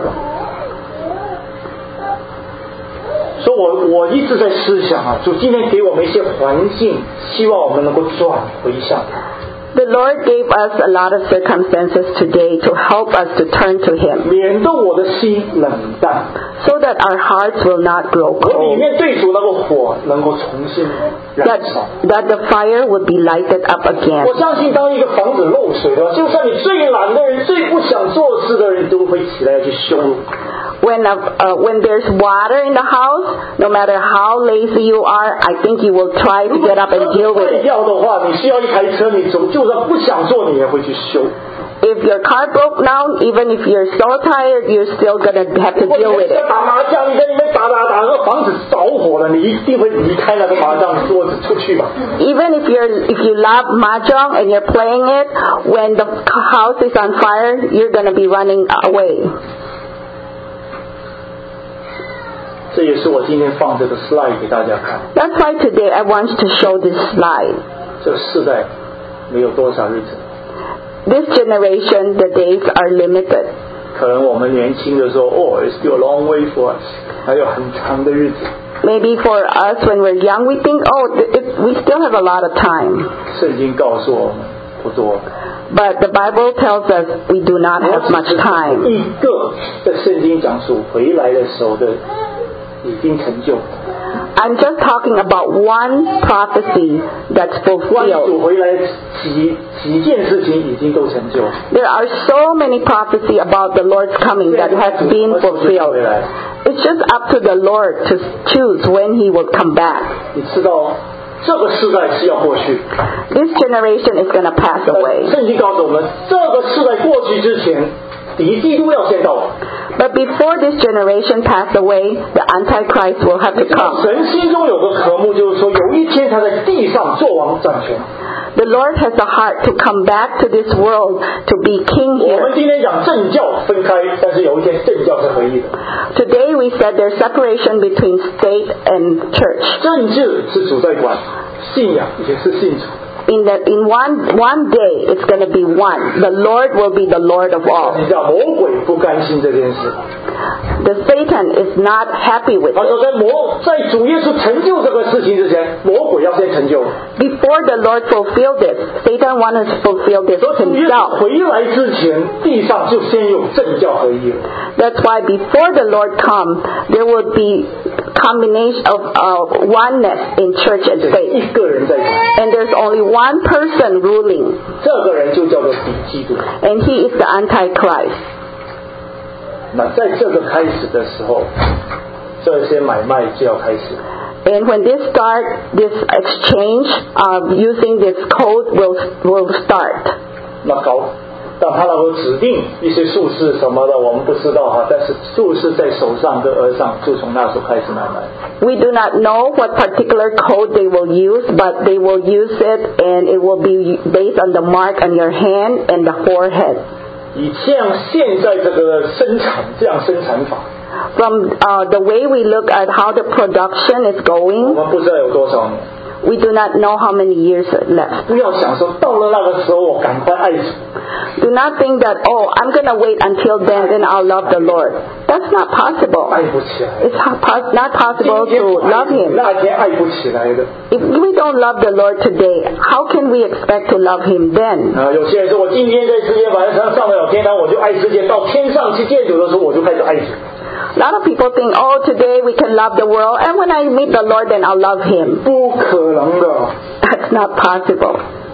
所以我我一直在思想啊，主今天给我们一些环境，希望我们能够转回向他。 The Lord gave us a lot of circumstances today to help us to turn to Him, 免得我的心冷淡， so that our hearts will not grow 我里 cold, 面对主那个火能够重新燃 that, 烧。 that the fire would be lighted up again. 我相信，当一个房子漏水的话，就算你最懒的人、最不想做事的人，都会起来去修。 When, uh, uh, when there's water in the house, no matter how lazy you are, I think you will try to 如果 get up and deal with 坏 it. 掉的话，你需要一台车，你总就算不想做，你也会去修。 If your car broke down, even if you're so tired, you're still going to have to 如果你 deal with 在 it. 打麻将，你在里面打打打，那个房子着火了，你一定会离开那个麻将桌子出去吧？ Even if you're if you love mahjong and you're playing it, when the house is on fire, you're going to be running away. 这也是我今天放这个 slide 给大家看。 That's why today I want to show this slide. 这个世代没有多少日子， this generation, the days are limited. 可能我们年轻的时候，哦 ，it's still a long way for us， 还有很长的日子。 Maybe for us when we're young, we think, oh, it, we still have a lot of time. 圣经告诉我们不多。 But the Bible tells us we do not have much time. 一个在圣经讲述回来的时候的已经成就。 I'm just talking about one prophecy that's 关主 fulfilled. 回来几几件事情已经都成就。 There are so many prophecy about the Lord's coming that has been fulfilled. It's just up to the Lord to choose when He will come back. 你知道这个世代是要过去。 This generation is going to pass away. 圣经告诉我们，这个世代过去之前，敌基督要先到。 But before this generation pass away, the Antichrist will have to come. 神心中有个渴慕，就是说有一天他在地上作王掌权。 The Lord has a heart to come back to this world to be king 我们 here. 今天讲政教分开，但是有一天政教是合一的。 Today we said there's separation between state and church. 政治是主在管，信仰也是信主。 In the in one one day it's going to be one. The Lord will be the Lord of all. 你知道魔鬼不甘心这件事。 The Satan is not happy with 他 it. 说，在魔在主耶稣成就这个事情之前，魔鬼要先成就。 Before the Lord fulfilled this, Satan wanted to fulfill this 说主耶稣 himself. 回来之前，地上就先有政教合一了。 That's why before the Lord come, there would be combination of uh, oneness in church and 一 state. 个人在管， And there's only one person ruling, 这个人就叫做敌基督。 and he is the Antichrist. 那在这个开始的时候，这些买卖就要开始。 And when this start, this exchange of using this code will will start. 那搞，但他那个指定一些术士什么的，我们不知道哈。但是术士在手上跟额上，就从那时候开始买卖。 We do not know what particular code they will use, but they will use it, and it will be based on the mark on your hand and the forehead. 以像现在这个生产这样生产法， From uh, the way we look at how the production is 我 going, 们不知道有多少年。 we do not know how many years are left. 不要想说到了那个时候我赶快爱主， Do not think that, oh, I'm going to wait until then, then I'll love the Lord. That's not possible. 爱不起来。 It's ho- pos- not 今 possible 天 to 不爱 love 主 Him. 那天爱不起来的。 If we don't love the Lord today, how can we expect to love Him then? 啊，有些人说我今天在世界反正上得了天堂，我就爱世界；到天上去见主的时候，我就开始爱主。 A lot of people think, oh, today we can love the world, and when I meet the Lord, then I'll love Him. 不可能的。 That's not possible.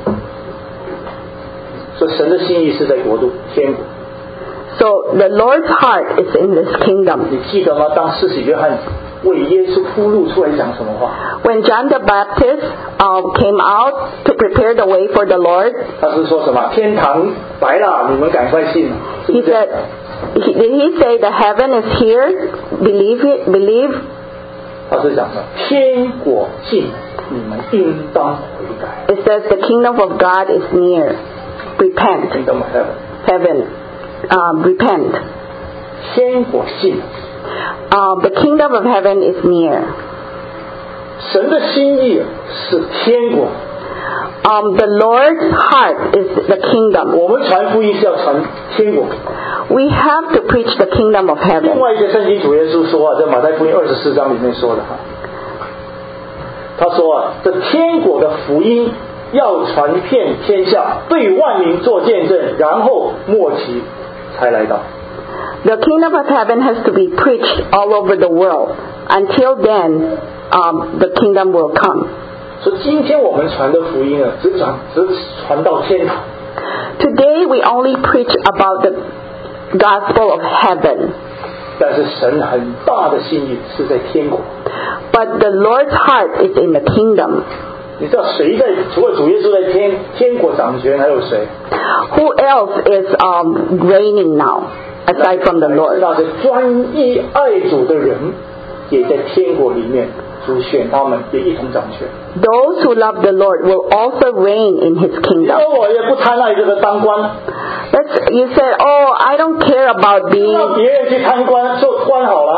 所以神的心意是在国度天国。 So the Lord's heart is in this kingdom. 你记得吗？当施洗约翰为耶稣铺路出来讲什么话？ When John the Baptist uh, came out to prepare the way for the Lord, 他是说什么？天堂来了，你们赶快信，是不 he 是？ said, he, did he say the heaven is here? Believe it, believe? 他是讲的天国近，你们应当悔改。 It says the kingdom of God is near. Repent, Kingdom of heaven， heaven, um, repent. 天国近， Uh, the kingdom of heaven is near. 神的心意是天国。 Um, the Lord's heart is the kingdom. 我们传福音是要传天国。 We have to preach the kingdom of 另 heaven. 外一些圣经主耶稣说啊，在马太福音二十四章里面说的哈，他说啊，这天国的福音要传遍天下，对万民做见证，然后末期才来到。 The kingdom of heaven has to be preached all over the world. Until then, um, the kingdom will come. 所以今天我们传的福音啊，只传只传到天堂。 Today we only preach about the gospel of heaven. 但是神很大的心意是在天国。 But the Lord's heart is in the kingdom. 你知道谁在除了主耶稣在天天国掌权，还有谁？ Who else is um, reigning now, aside from the Lord? 那些专一爱主的人，也在天国里面，主选他们也一同掌权。 Those who love the Lord will also reign in His 你 kingdom. 说我也不贪爱这个当官， Let's, you said, oh, I don't care about 让 being, 别人去贪官做官好了。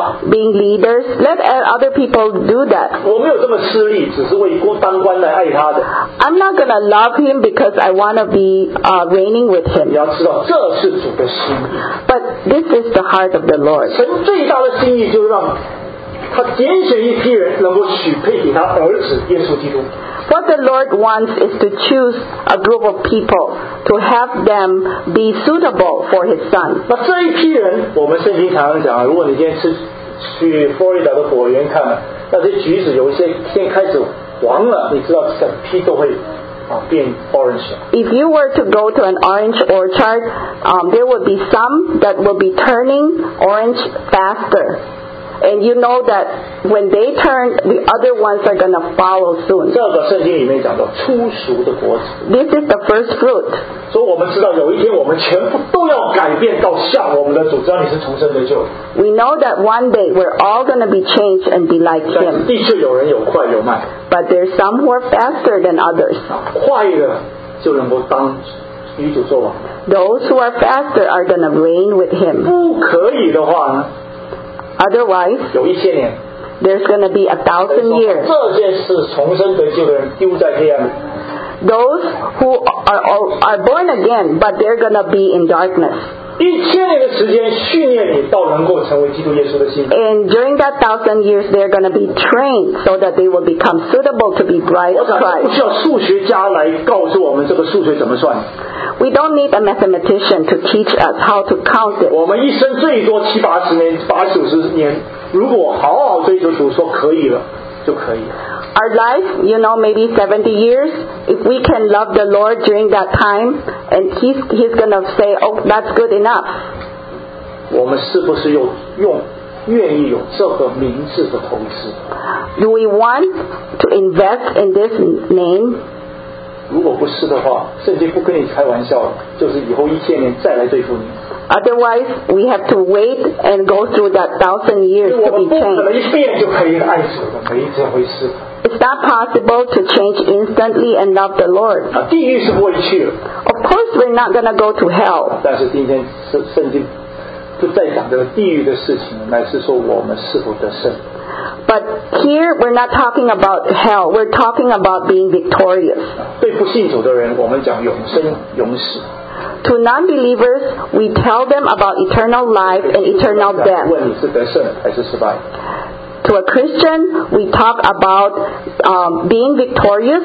啊。 being leaders, let other people do that. 我没有这么势利，只是为国当官来爱他的。 I'm not going to love him because I want to be uh, reigning with 你 him. 要知道，这是主的心意。 But this is the heart of the Lord. 神最大的心意就是让他拣选一批人，能够许配给他儿子耶稣基督。 What the Lord wants is to choose a group of people to have them be suitable for his son. 那这一批人，我们圣经常常讲啊，如果你今天吃去佛罗里达的果园看，那些橘子有一些先开始黄了，你知道整批都会啊变 orange。 If you were to go to an orange orchard, um, there would be some that will be turning orange faster. And you know that when they turn, the other ones are going to follow soon. 这个圣经里面讲到初熟的果子， This is the first fruit. 所以我们知道有一天我们全部都要改变到像我们的主，只要你是重生得救。 We know that one day we're all going to be changed and be like 但是 him. 的确有人有快有慢， But there's some who are faster than others. 快的就能够当与主作王， Those who are faster are going to reign with him. 不可以的话呢， Otherwise, 有一千年。 there's going to be a thousand years. 这件事重生得救的人丢在黑暗里， Those who are, are, are born again, but they're going to be in darkness. 一千年的时间训练你到能够成为基督耶稣的心。 And during that thousand years, they're going to be trained so that they will become suitable to be bride 我 of 想不 Christ. 需要数学家来告诉我们这个数学怎么算， We don't need a mathematician to teach us how to count it. 我们一生最多七八十年、八九十年，如果好好追求主，说可以了就可以了。 Our life, you know, maybe seventy years, if we can love the Lord during that time, and He's, he's going to say, oh, that's good enough. 我们是不是又用愿意有这个名字的投资？ Do we want to invest in this name? 如果不是的话，圣经不跟你开玩笑了，就是以后一千年再来对付你。 Otherwise, we have to wait and go through that thousand years 我 to 们 be 不可能 changed. 一变就可以爱主的，没这回事。 It's not possible to change instantly and love the Lord. 啊，地狱是不会去的， Of course, we're not going to go to hell. 但是今天圣圣经不再讲这个地狱的事情，乃是说我们是否得胜。 But here, we're not talking about hell. We're talking about being victorious. 对不信主的人，我们讲永生永死。 To non-believers, we tell them about eternal life and eternal death. 问你是得胜还是失败？ To a Christian, we talk about um, being victorious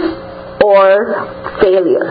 or failure.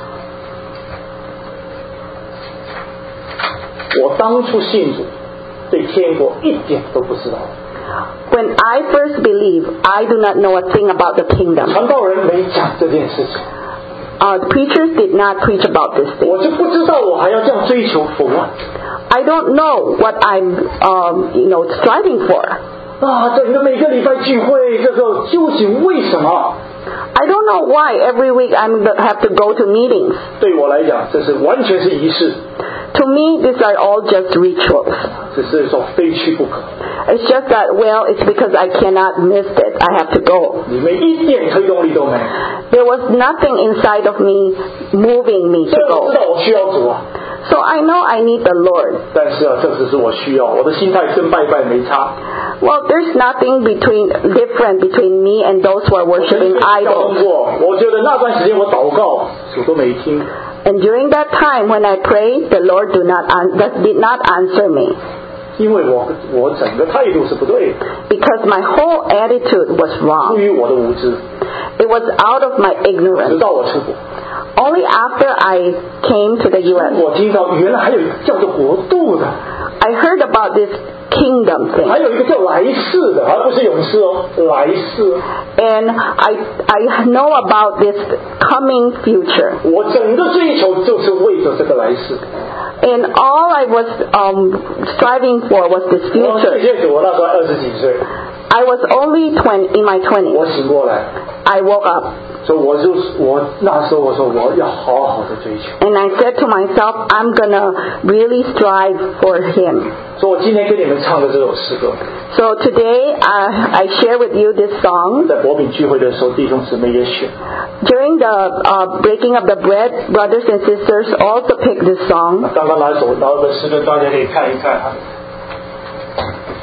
我当初信主，对天国一点都不知道。 When I first believed, I do not know a thing about the kingdom. 传道人没讲这件事情， Uh, the preachers did not preach about this thing. 我就不知道我还要这样追求佛啊！ I don't know what I'm, um, you know, striving for. 啊，整个每个礼拜聚会，这个究竟为什么？ I don't know why every week I have to go to meetings. 对我来讲，这是完全是仪式， To me, these are all just rituals. 只是说非去不可。 It's just that, well, it's because I cannot miss it. I have to go. 你们一点推动力都没有。 There was nothing inside of me moving me 所 to 以我 go. 知道我需要主啊， So I know I need the Lord. 但是啊，这只是我需要，我的心态跟拜拜没差。 Well, there's nothing between different between me and those who are 我曾经 worshiping 交通 idols. 过，我觉得那段时间我祷告，主都没听。 And during that time when I prayed, the Lord do not an- that did not answer me 因为我我整个态度是不对的， because my whole attitude was 出 wrong. 于我的无知， It was out of my 直 ignorance. 到我出国， Only after I came to the U S, 我听到原来还有一个叫做国度的， I heard about this kingdom thing. 还有一个叫来世的，而不是勇士哦，来世。 And I, I know about this coming future. 我整个追求就是为着这个来世。 And all I was um, striving for was this 我谢 future. 谢主，我那时候二十几岁， I was only twenty, in my 我 twenties. 醒过来， I woke up 所以我就我那时候我说我要好好的追求。 and I said to myself, I'm gonna really strive for Him. 所以我今天跟你们唱的这首诗歌， So today uh, I share with you this song. 在薄饼聚会的时候，弟兄姊妹也选。 During the uh, breaking of the bread, brothers and sisters also picked this song. 刚刚拿手拿的诗歌，大家可以看一看啊。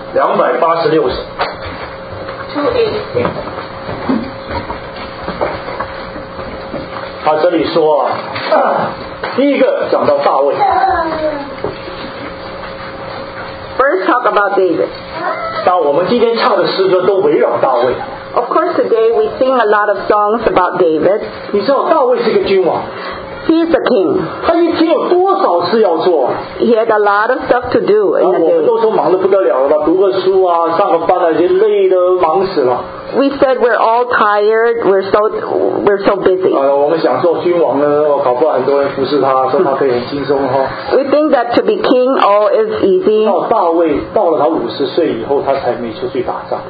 两百八十六首。 two eighty-six. 他这里说啊，第一个讲到大卫。 First, talk about David. 当我们今天唱的诗歌都围绕大卫。 Of course, today we sing a lot of songs about David. 你知道大卫是个君王， He is a king. 他一天有多少事要做？ He had a lot of stuff to do 然 in 后 a 我们 day. 都说忙得不得了了吧，读个书啊，上个班啊，已经累得忙死了。 We said we're all tired. We're so we're so busy. 呃，我们想做君王呢，搞不好很多人服侍他，说他可以很轻松哈。 We think that to be king, oh, is easy. 到大卫到了他五十岁以后，他才没出去打仗。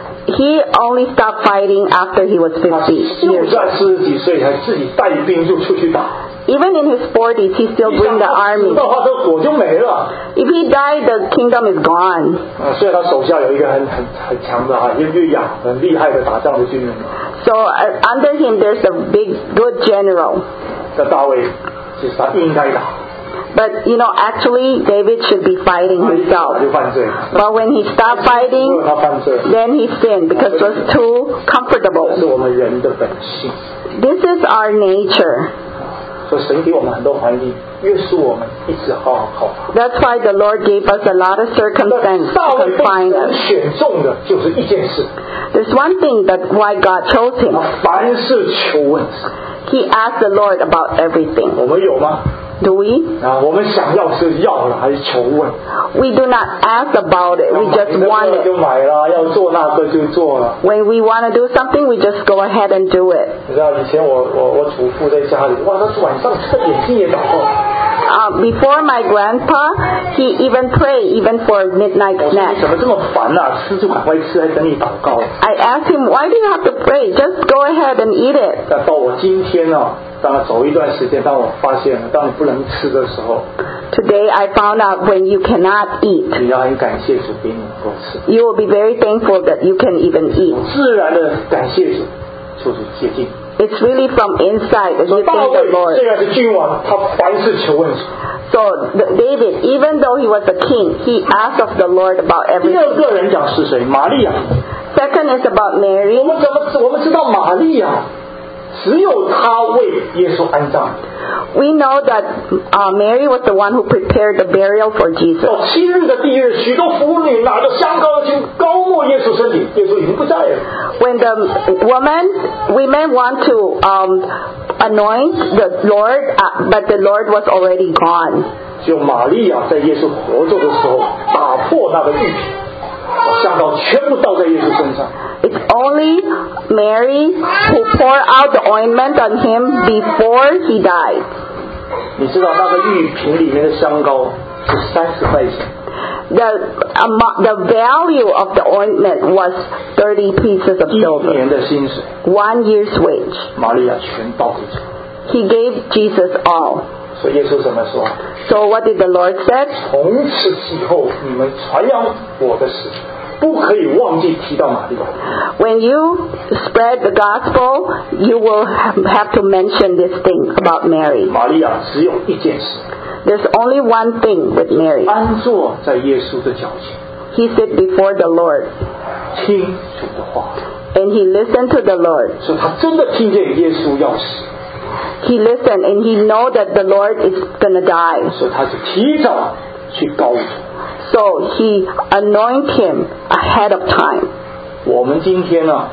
He only stopped fighting after he was 他 fifty 就 years. 在四十几岁才自己带兵就出去打。 Even in his forties, he still bring the 死 army. 的话，这国就没了。 If he died, the kingdom is gone. 啊，虽然他手下有一个很很很强的哈，约约雅很厉害的打仗的军人， So uh, under him, there's a big, good general. 这大卫其实他应该打， But you know, actually, David should be fighting 他一打 himself. 就犯罪。 But when he stopped 如 fighting, 果他犯罪， then he sinned because it was too 这 comfortable. 是我们人的本性。 This is our nature. 所以神给我们很多环境，约束我们一直好好靠他。 That's why the Lord gave us a lot of circumstances 大 to 卫被 confine 神 us. 选中的就是一件事， There's one thing that why God chose 他 him. 凡事求问神。 He asked the Lord about everything. 我们有吗？ Do we? 啊，我们想要是要了还是求问？ We do not ask about it. 要 We 买 just 那 want 个就 it. 买了，要做那个就做了。 When we want to do something, we just go ahead and do it. 你知道以前我我我祖父在家里，哇，他晚上吃个点心也祷告。 Uh, before my grandpa, he even prayed even for midnight 我说你 snack. 怎么这么烦啊？吃就赶快吃，还等你祷告。 I asked him, why do you have to pray? Just go ahead and eat it. 但到我今天啊，当走一段时间，当我发现了，当你不能吃的时候， Today I found out when you cannot eat, 你要很感谢主给你能够吃。 you will be very thankful that you can even eat. 自然的感谢主，求主接近。 It's really from inside that 所 you 以大 thank 卫 the Lord. 虽然是君王，他凡事求问主。 So the- David, even though he was a king, he asked of the Lord about 第二 everything. 个人讲是谁？玛利亚。 Second is about 我 Mary. 们怎么我们知道玛利亚只有她为耶稣安葬？ We know that uh, Mary was the one who prepared the burial for Jesus. 到七日的第一日，许多妇女拿着香膏去膏抹耶稣身体，耶稣已经不在了。 When the woman, women want to um, anoint the Lord, uh, but the Lord was already gone. 只有玛利亚在耶稣活着的时候，打破那个玉瓶，把香膏全部倒在耶稣身上。 It's only Mary who poured out the ointment on him before he died. 你知道那个玉瓶里面的香膏是三十块钱， The, amo- the value of the ointment was thirty pieces of 一 silver, 年的薪水， one year's wage. 玛利亚全倒给主。 He gave Jesus all. 所以耶稣怎么说？ So what did the Lord say? 从此以后，你们传扬我的事，不可以忘记提到玛利亚。 When you spread the gospel, you will ha- have to mention this thing about Mary. 玛利亚只有一件事， There's only one thing with Mary. 安坐在耶稣的脚前， He sit before the Lord 听主的话。 and he listened to the Lord. 所以他真的听见耶稣要死， He listened and he know that the Lord is gonna die. 所以他是提早去告主。 So he anoint him ahead of time. 我们今天呢、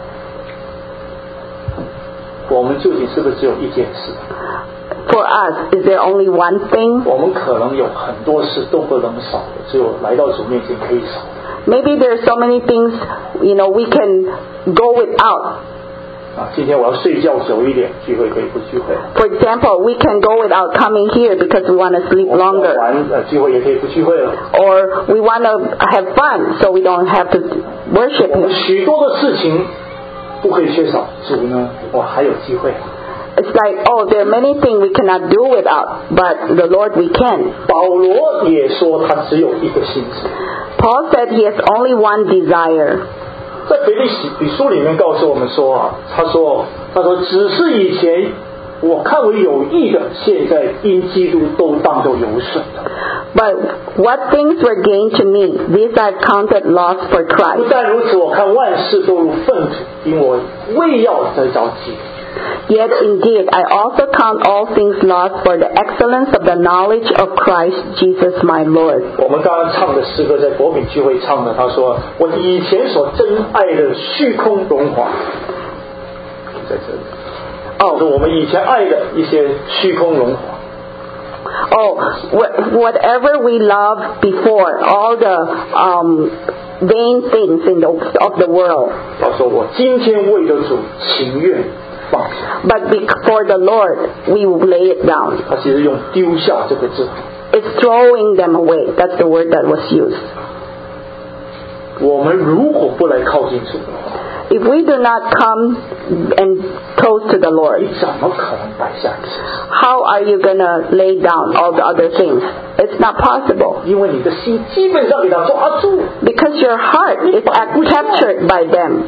我们究竟是不是只有一件事？ For us, is there only one thing? 我们可能有很多事都不能少的，只有来到主面前可以少。 Maybe there are so many things, you know, we can go without. 啊，今天我要睡觉久一点，聚会可以不聚会了。 For example, we can go without coming here because we want to sleep 我们要 longer. 玩呃聚会也可以不聚会了。 Or we want to have fun so we don't have to worship 我们 him. 许多的事情不可以缺少，主呢，我还有机会。 It's like, oh, there are many things we cannot do without, but the Lord we can. 保罗也说他只有一个心志， Paul said he has only one desire. 在腓立比书里面告诉我们说啊，他说他说只是以前我看为有益的，现在因基督都当作有损的。 But what things were gained to me, these I've counted loss for 不 Christ. 但如此，我看万事都如粪土，因我为要得着基督。 Yet indeed I also count all things lost for the excellence of the knowledge of Christ Jesus my Lord. 我们刚刚唱的诗歌在国品聚会唱的，他说：“我以前所珍爱的虚空荣华，在这里。”哦，说我们以前爱的一些虚空荣华。 Oh, wh- whatever we loved before, all the um, vain things in the, of the world. 他说：“我今天为了主情愿放下。” But before the Lord, we will lay it down. 他其实用丢下这个字。 It's throwing them away. That's the word that was used. 我们如果不来靠近主的话， If we do not come and close to the 你 Lord, 怎么可能摆下这些事？ how are you going to lay down all the other things? It's not possible. 因为你的心基本上给他抓住。 Because your heart is captured by them.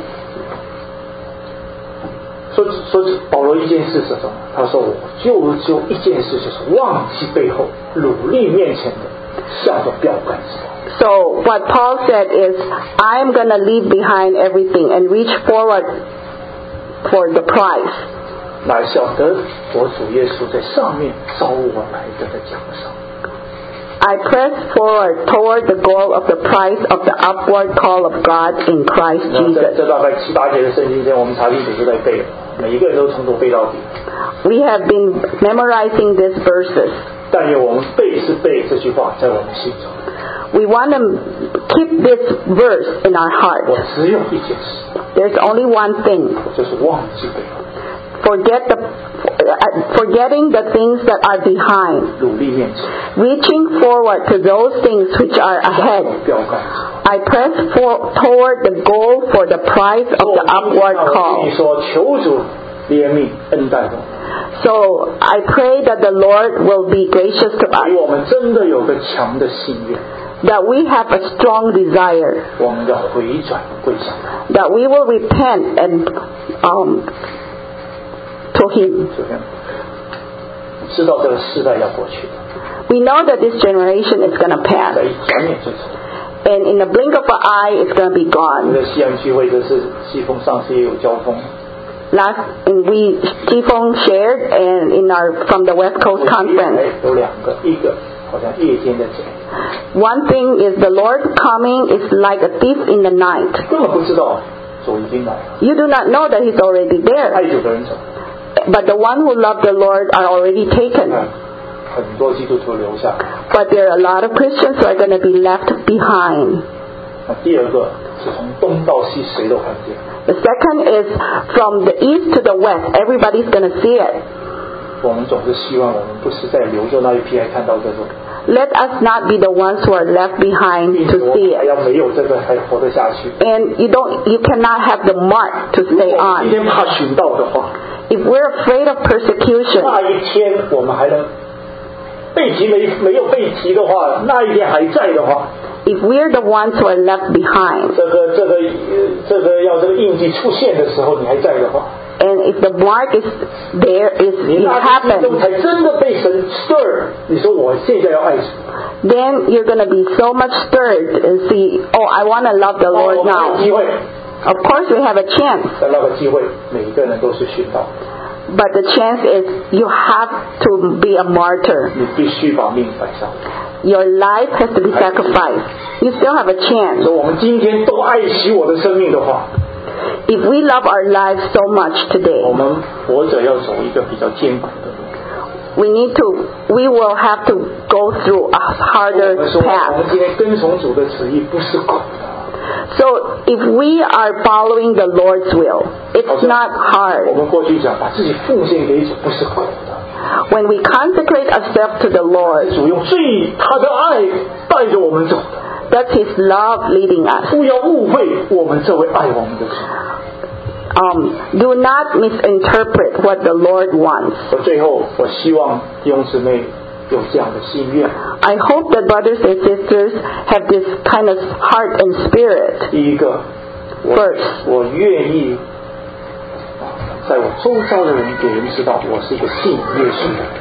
说说保罗一件事是什么？他说：“我就就一件事，就是忘记背后，努力面前的，向着标杆直跑。” So what Paul said is, I am going to leave behind everything and reach forward for the prize. 乃晓得我主耶稣在上面招我来的的奖赏。 I press forward toward the goal of the prize of the upward call of God in Christ 这 Jesus. 这大概七八节的圣经，我们查经组都在背，每一个人都从头背到底。 We have been memorizing these verses. 但愿我们背是背这句话在我们心中。 We want to keep this verse in our 我 heart. 只有一件事， There's only one thing. 就是忘记背后， Forget the, uh, forgetting the things that are behind. 努力面前， Reaching forward to those things which are ahead. 标杆直跑。 I press for, toward the goal for the prize of the upward 我跟 call. 你说，求主怜悯恩待我们， So I pray that the Lord will be gracious to 给 us, 我们真的有个强的心愿， that we have a strong desire, 我们要回转归向他。 that we will repent and um, to Him. 就这样，知道这个时代要过去的， We know that this generation is going to 在 pass, 一转眼就走。 and in the blink of an eye, it's going to be 我们 gone. 的西安聚会，这是西风上次也有交通， Last, and we Tifong shared, and in our from the West Coast Conference. 有两个，一个好像夜间的走， One thing is the Lord coming is like a thief in the night. 根本不知道主已经来了， You do not know that He's already 爱 there, 主的人走， but the one who love the Lord are already taken. 看很多基督徒留下。 But there are a lot of Christians who are going to be left behind. 那第二个是从东到西谁都看见， The second is from the east to the west. Everybody's going to see it. 我们总是希望我们不是在留着那一批来看到这种， Let us not be the ones who are left behind 并且 to 我 see 们还 it. 要没有这个还活得下去。 And you don't, you cannot have the mark to 如果 stay 我们 on. 今天怕寻到的话， If we're afraid of persecution, 那一天我们还能被提没没有被提的话，那一天还在的话， if we're the ones who are left behind, 这个这个呃这个要这个印记出现的时候，你还在的话， and if the mark is there, is 你 it 那心中 happens, 才真的被神 stir。你说我现在要爱主， then you're going to be so much stirred and see, oh, I want to love the 那我 Lord 们有 now. 机会， Of course we have a chance, 但那个机会每一个人都是寻到， but the chance is you have to be a martyr. 你必须把命摆上。 Your life has to be sacrificed. You still have a chance. 所以我们今天都爱惜我的生命的话， If we love our lives so much 我 today, 们活着要走一个比较艰苦的路。 we need to, we will have to go through a 我 harder 们说，我们 path. 今天跟从主的旨意不是苦的。 So if we are following the Lord's will, it's not 我 hard. 们过去讲把自己奉献给主不是苦的， When we consecrate ourselves to the Lord, 主用最他的爱带着我们走的， that's His love leading us. 不要误会我们这位爱我们的主。 Um, do not misinterpret what the Lord wants. 我最后，我希望弟兄姊妹有这样的心愿。 I hope that brothers and sisters have this kind of heart and spirit. 第一个，我 First, 我愿意在我周遭的人给人知道我是一个信耶稣的人。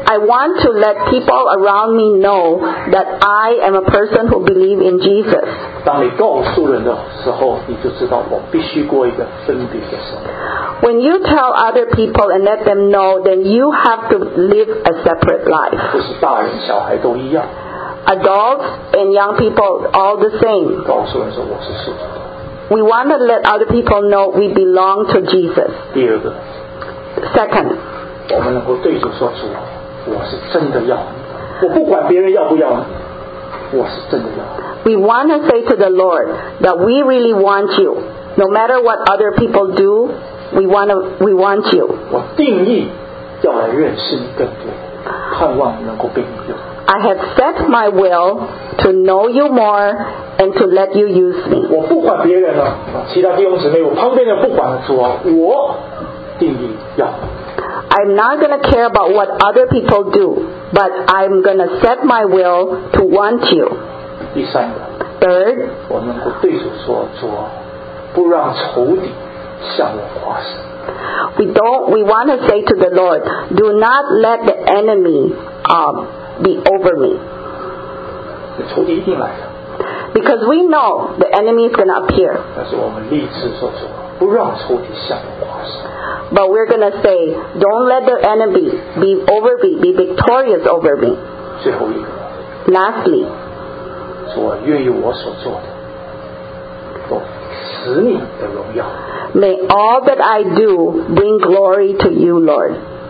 I want to let people around me know that I am a person who believes in Jesus. 当你告诉人的时候，你就知道我必须过一个分别的生活。 When you tell other people and let them know, then you have to live a separate life. 不是大人小孩都一样。 Adults and young people all the same. 告诉人说我是属主的。 We want to let other people know we belong to Jesus. 第二个， Second, 我们能够对主说主，我是真的要你，我不管别人要不要你，我是真的要你。 we want to say to the Lord that we really want you. No matter what other people do, we want to, we want you. 我定义要来认识你更多，盼望能够被你用。 I have set my will to know you more and to let you use me. 我不管别人了，其他弟兄姊妹，我旁边的不管了，主啊，我定义要你。 I'm not going to care about what other people do, but I'm going to set my will to want you. 第三个， Third, 我能够对主说，主啊，不让仇敌向我发生。 we don't. We want to say to the Lord, do not let the enemy um, be over me, 仇敌一定来的， because we know the enemy is going to appear. 但是我们立志说，主啊，不让仇敌向我发生。 But we're going to say, don't let the enemy be over me, be victorious over me. 最后一个， Lastly, 主啊，愿意我所做的，都使你的荣耀。 may all that I do bring glory to you, Lord.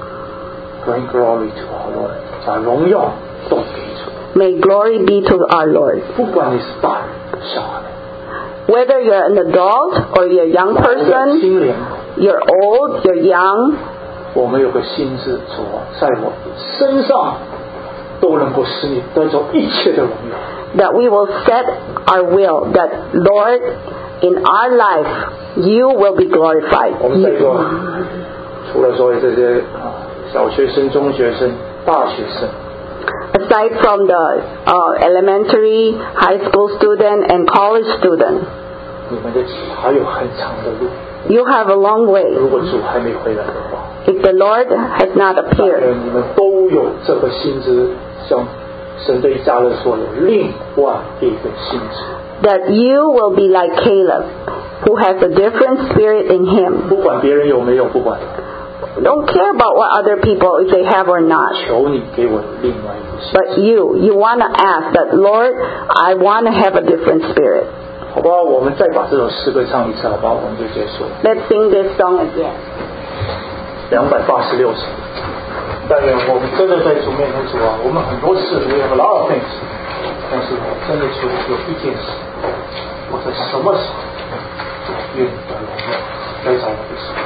Bring glory to our Lord， 把荣耀都给主。 May glory be to our Lord. 不管你是大人小孩， Whether you're an adult or you're a young 老的 person, 青年， you're old, you're young, 我们有个心智，主啊，在我身上都能够使你得着一切的荣耀。 that we will set our will, that Lord, in our life, you will be glorified. 我们在座，除了说这些啊小学生、中学生、大学生， Aside from the uh, elementary, high school student, and college student, 你们的还有很长的路。 you have a long way. 如果主还没回来的话， If the Lord has not 但 appeared, 愿你们都有这个心智，像神对加勒说有另外一个心智。 that you will be like Caleb, who has a different spirit in him. 不管别人有没有，不管， Don't care about what other people, if they have or not. 求你给我另外一个心 But 智。 you, you want to ask that, Lord, I want to have a different spirit. 好吧，我们再把这首诗歌唱一次，好吧，我们就结束了。 Let's sing this song again. 两百八十六首。但愿我们真的在主面前主啊，我们很多事 we have a lot of things， 但是我真的求有一件事，我在什么时候愿你的荣耀来找我的生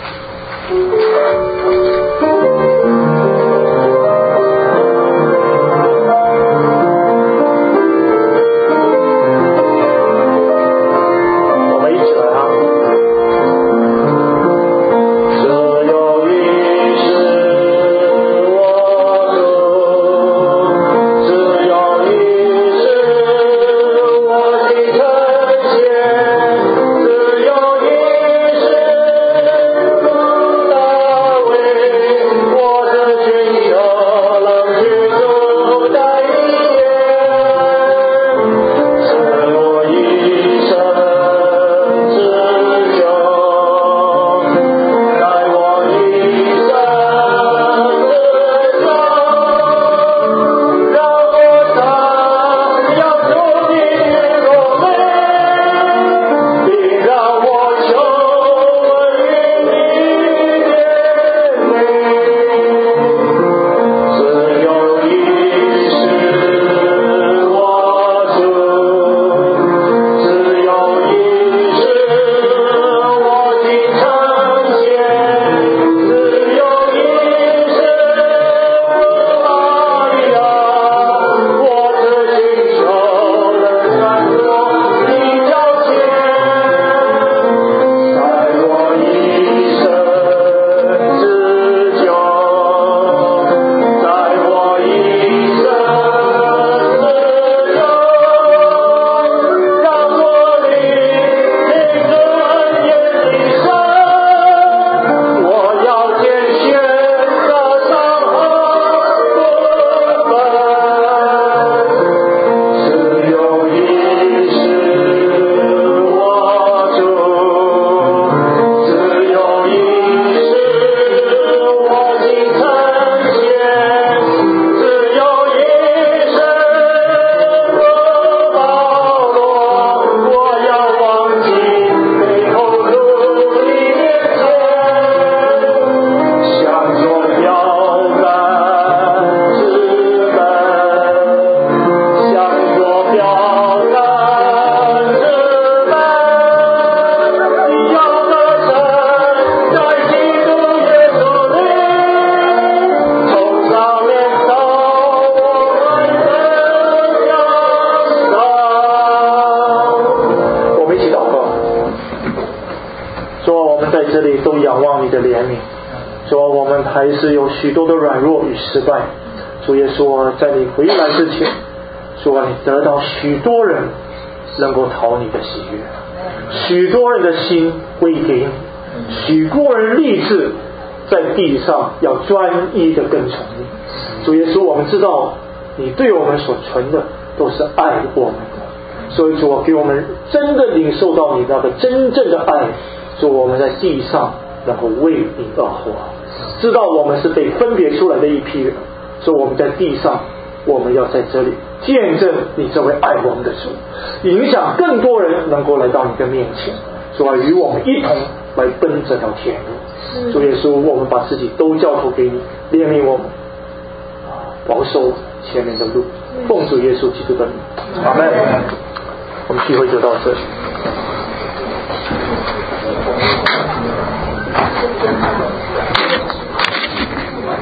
命。 我们在这里都仰望你的怜悯。主啊，我们还是有许多的软弱与失败。主耶稣，在你回来之前，主啊，你得到许多人能够讨你的喜悦，许多人的心归给你，许多人立志在地上要专一的跟从你。主耶稣，我们知道你对我们所存的都是爱我们的，所以主啊，给我们真的领受到你那个真正的爱。主，我们在地上能够为你而活，知道我们是被分别出来的一批人。所以我们在地上，我们要在这里见证你这位爱我们的主，影响更多人能够来到你的面前。主啊，与我们一同来奔这条天路。主耶稣，我们把自己都交托给你，怜悯我们，保守前面的路。奉主耶稣基督的名，阿们。我们聚会就到这里。